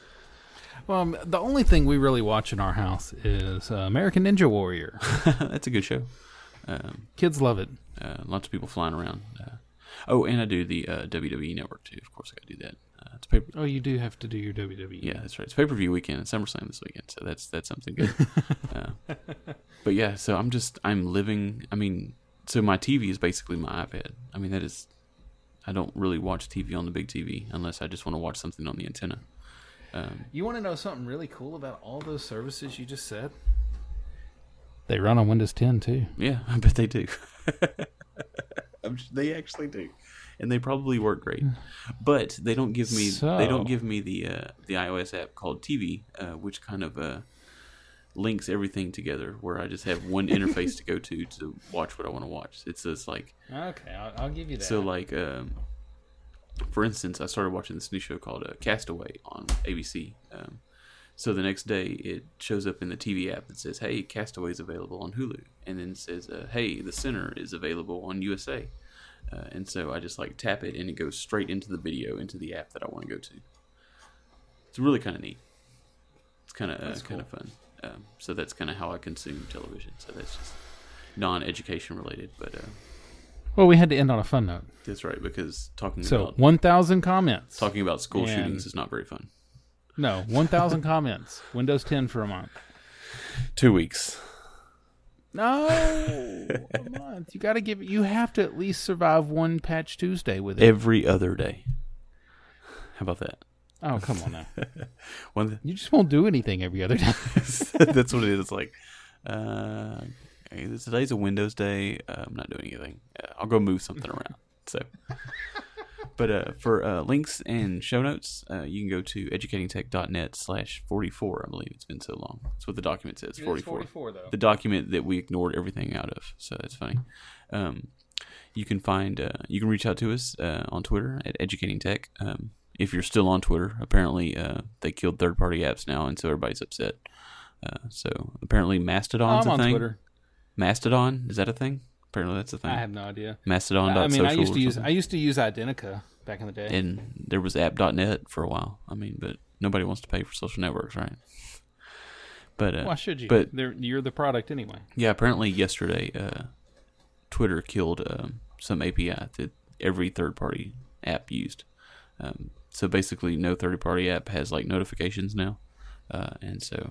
Well, um, the only thing we really watch in our house is uh, American Ninja Warrior. That's a good show. Um, Kids love it. uh, lots of people flying around. Uh, oh, and I do the uh, W W E Network too. Of course, I got to do that. Uh, it's paper. Oh, you do have to do your W W E. Yeah, that's right. It's pay per view weekend. It's SummerSlam this weekend, so that's that's something good. uh, but yeah, so I'm just I'm living. I mean, so my T V is basically my iPad. I mean, that is. I don't really watch T V on the big T V unless I just want to watch something on the antenna. Um, You want to know something really cool about all those services you just said? They run on Windows ten too. Yeah, I bet they do. I'm s- they actually do, and they probably work great. But they don't give me they don't So- give me the uh, the iOS app called T V, uh, which kind of uh, links everything together. Where I just have one interface to go to to watch what I want to watch. It's just like Okay, I'll, I'll give you that. so like um, for instance, I started watching this new show called uh, Castaway on A B C. Um, So the next day, it shows up in the T V app that says, "Hey, Castaway is available on Hulu," and then it says, uh, "Hey, The Sinner is available on U S A." Uh, and so I just like tap it, and it goes straight into the video into the app that I want to go to. It's really kind of neat. It's kind of uh, That's kind of fun. Um, so that's kind of how I consume television. So that's just non-education related, but uh, well, we had to end on a fun note. that's right because talking So about one thousand comments. talking about school And- shootings is not very fun. No, one thousand comments. Windows ten for a month. Two weeks. No, a month. You got to give. You have to at least survive one Patch Tuesday with it. Every other day. How about that? Oh, come on now. One. You just won't do anything every other day. That's what it is. It's like, uh, hey, today's a Windows day. Uh, I'm not doing anything. Uh, I'll go move something around. So, but uh, for uh, links and show notes, uh, you can go to educatingtech.net slash 44. I believe it's been so long. That's what the document says. forty-four. forty-four though. The document that we ignored everything out of. So that's funny. Um, you can find, uh, you can reach out to us uh, on Twitter at Educating Tech. Um, if you're still on Twitter, apparently uh, they killed third-party apps now, and so everybody's upset. Uh, so apparently Mastodon's I'm a on thing. Twitter. Mastodon, is that a thing? Apparently that's a thing. I have no idea. Mastodon. I mean, I used to use something. I used to use Identica back in the day. And there was app dot net for a while. I mean, but nobody wants to pay for social networks, right? But uh, Why should you? But They're, you're the product anyway. yeah, apparently yesterday, uh, Twitter killed um, some A P I that every third-party app used. Um, so basically, no third-party app has like notifications now, uh, and so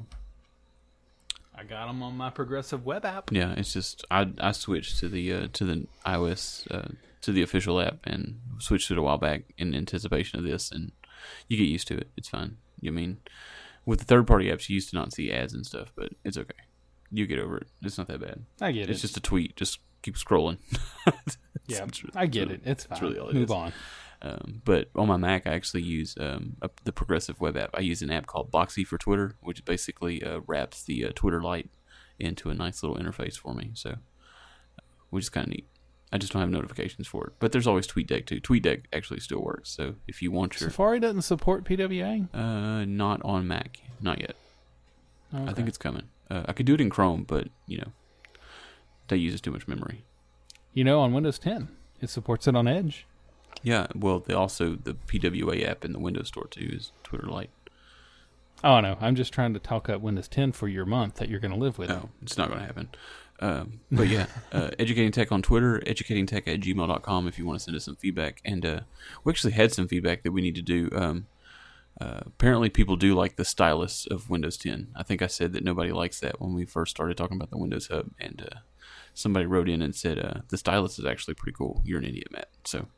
I got them on my Progressive Web app. yeah, it's just I I switched to the uh, to the iOS uh, to the official app and switched it a while back in anticipation of this, and you get used to it. It's fine. I mean, with the third-party apps, you used to not see ads and stuff, but it's okay. You get over it. It's not that bad. I get It's it. just a tweet. Just keep scrolling. It's- yeah, it's really- I get really- it. It's fine. really all it Move is. on. Um, but on my Mac, I actually use um, a, the Progressive Web app. I use an app called Boxy for Twitter, which basically uh, wraps the uh, Twitter Lite into a nice little interface for me. So, which is kind of neat. I just don't have notifications for it. But there's always TweetDeck too. TweetDeck actually still works. So if you want your Safari doesn't support P W A. uh, not on Mac, not yet. Okay. I think it's coming. Uh, I could do it in Chrome, but you know, that uses too much memory. You know, on Windows ten, it supports it on Edge. Yeah, well, they also the P W A app in the Windows Store too is Twitter Lite. Oh no, I'm just trying to talk up Windows ten for your month that you're going to live with. No, it's not going to happen. Um, but yeah, uh, Educating Tech on Twitter, educating tech at gmail dot com if you want to send us some feedback. And uh, we actually had some feedback that we need to do. Um, uh, apparently, people do like the stylus of Windows ten. I think I said that nobody likes that when we first started talking about the Windows Hub. And uh, somebody wrote in and said, uh, the stylus is actually pretty cool. You're an idiot, Matt. So,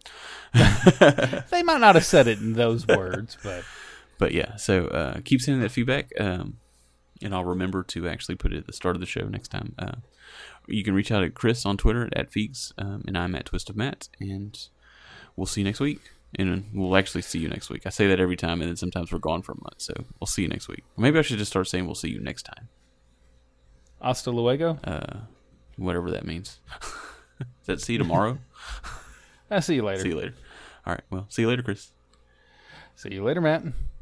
They might not have said it in those words, but but yeah, so uh, keep sending that feedback. Um, and I'll remember to actually put it at the start of the show next time. Uh, you can reach out at Chris on Twitter at Feeks, um, and I'm at Twist of Matt, and we'll see you next week. And we'll actually see you next week. I say that every time, and then sometimes we're gone for a month, so we'll see you next week. Or maybe I should just start saying we'll see you next time. hasta luego. Uh, whatever that means. Is that see you tomorrow? I'll see you later. See you later. All right, well, see you later, Chris. See you later, Matt.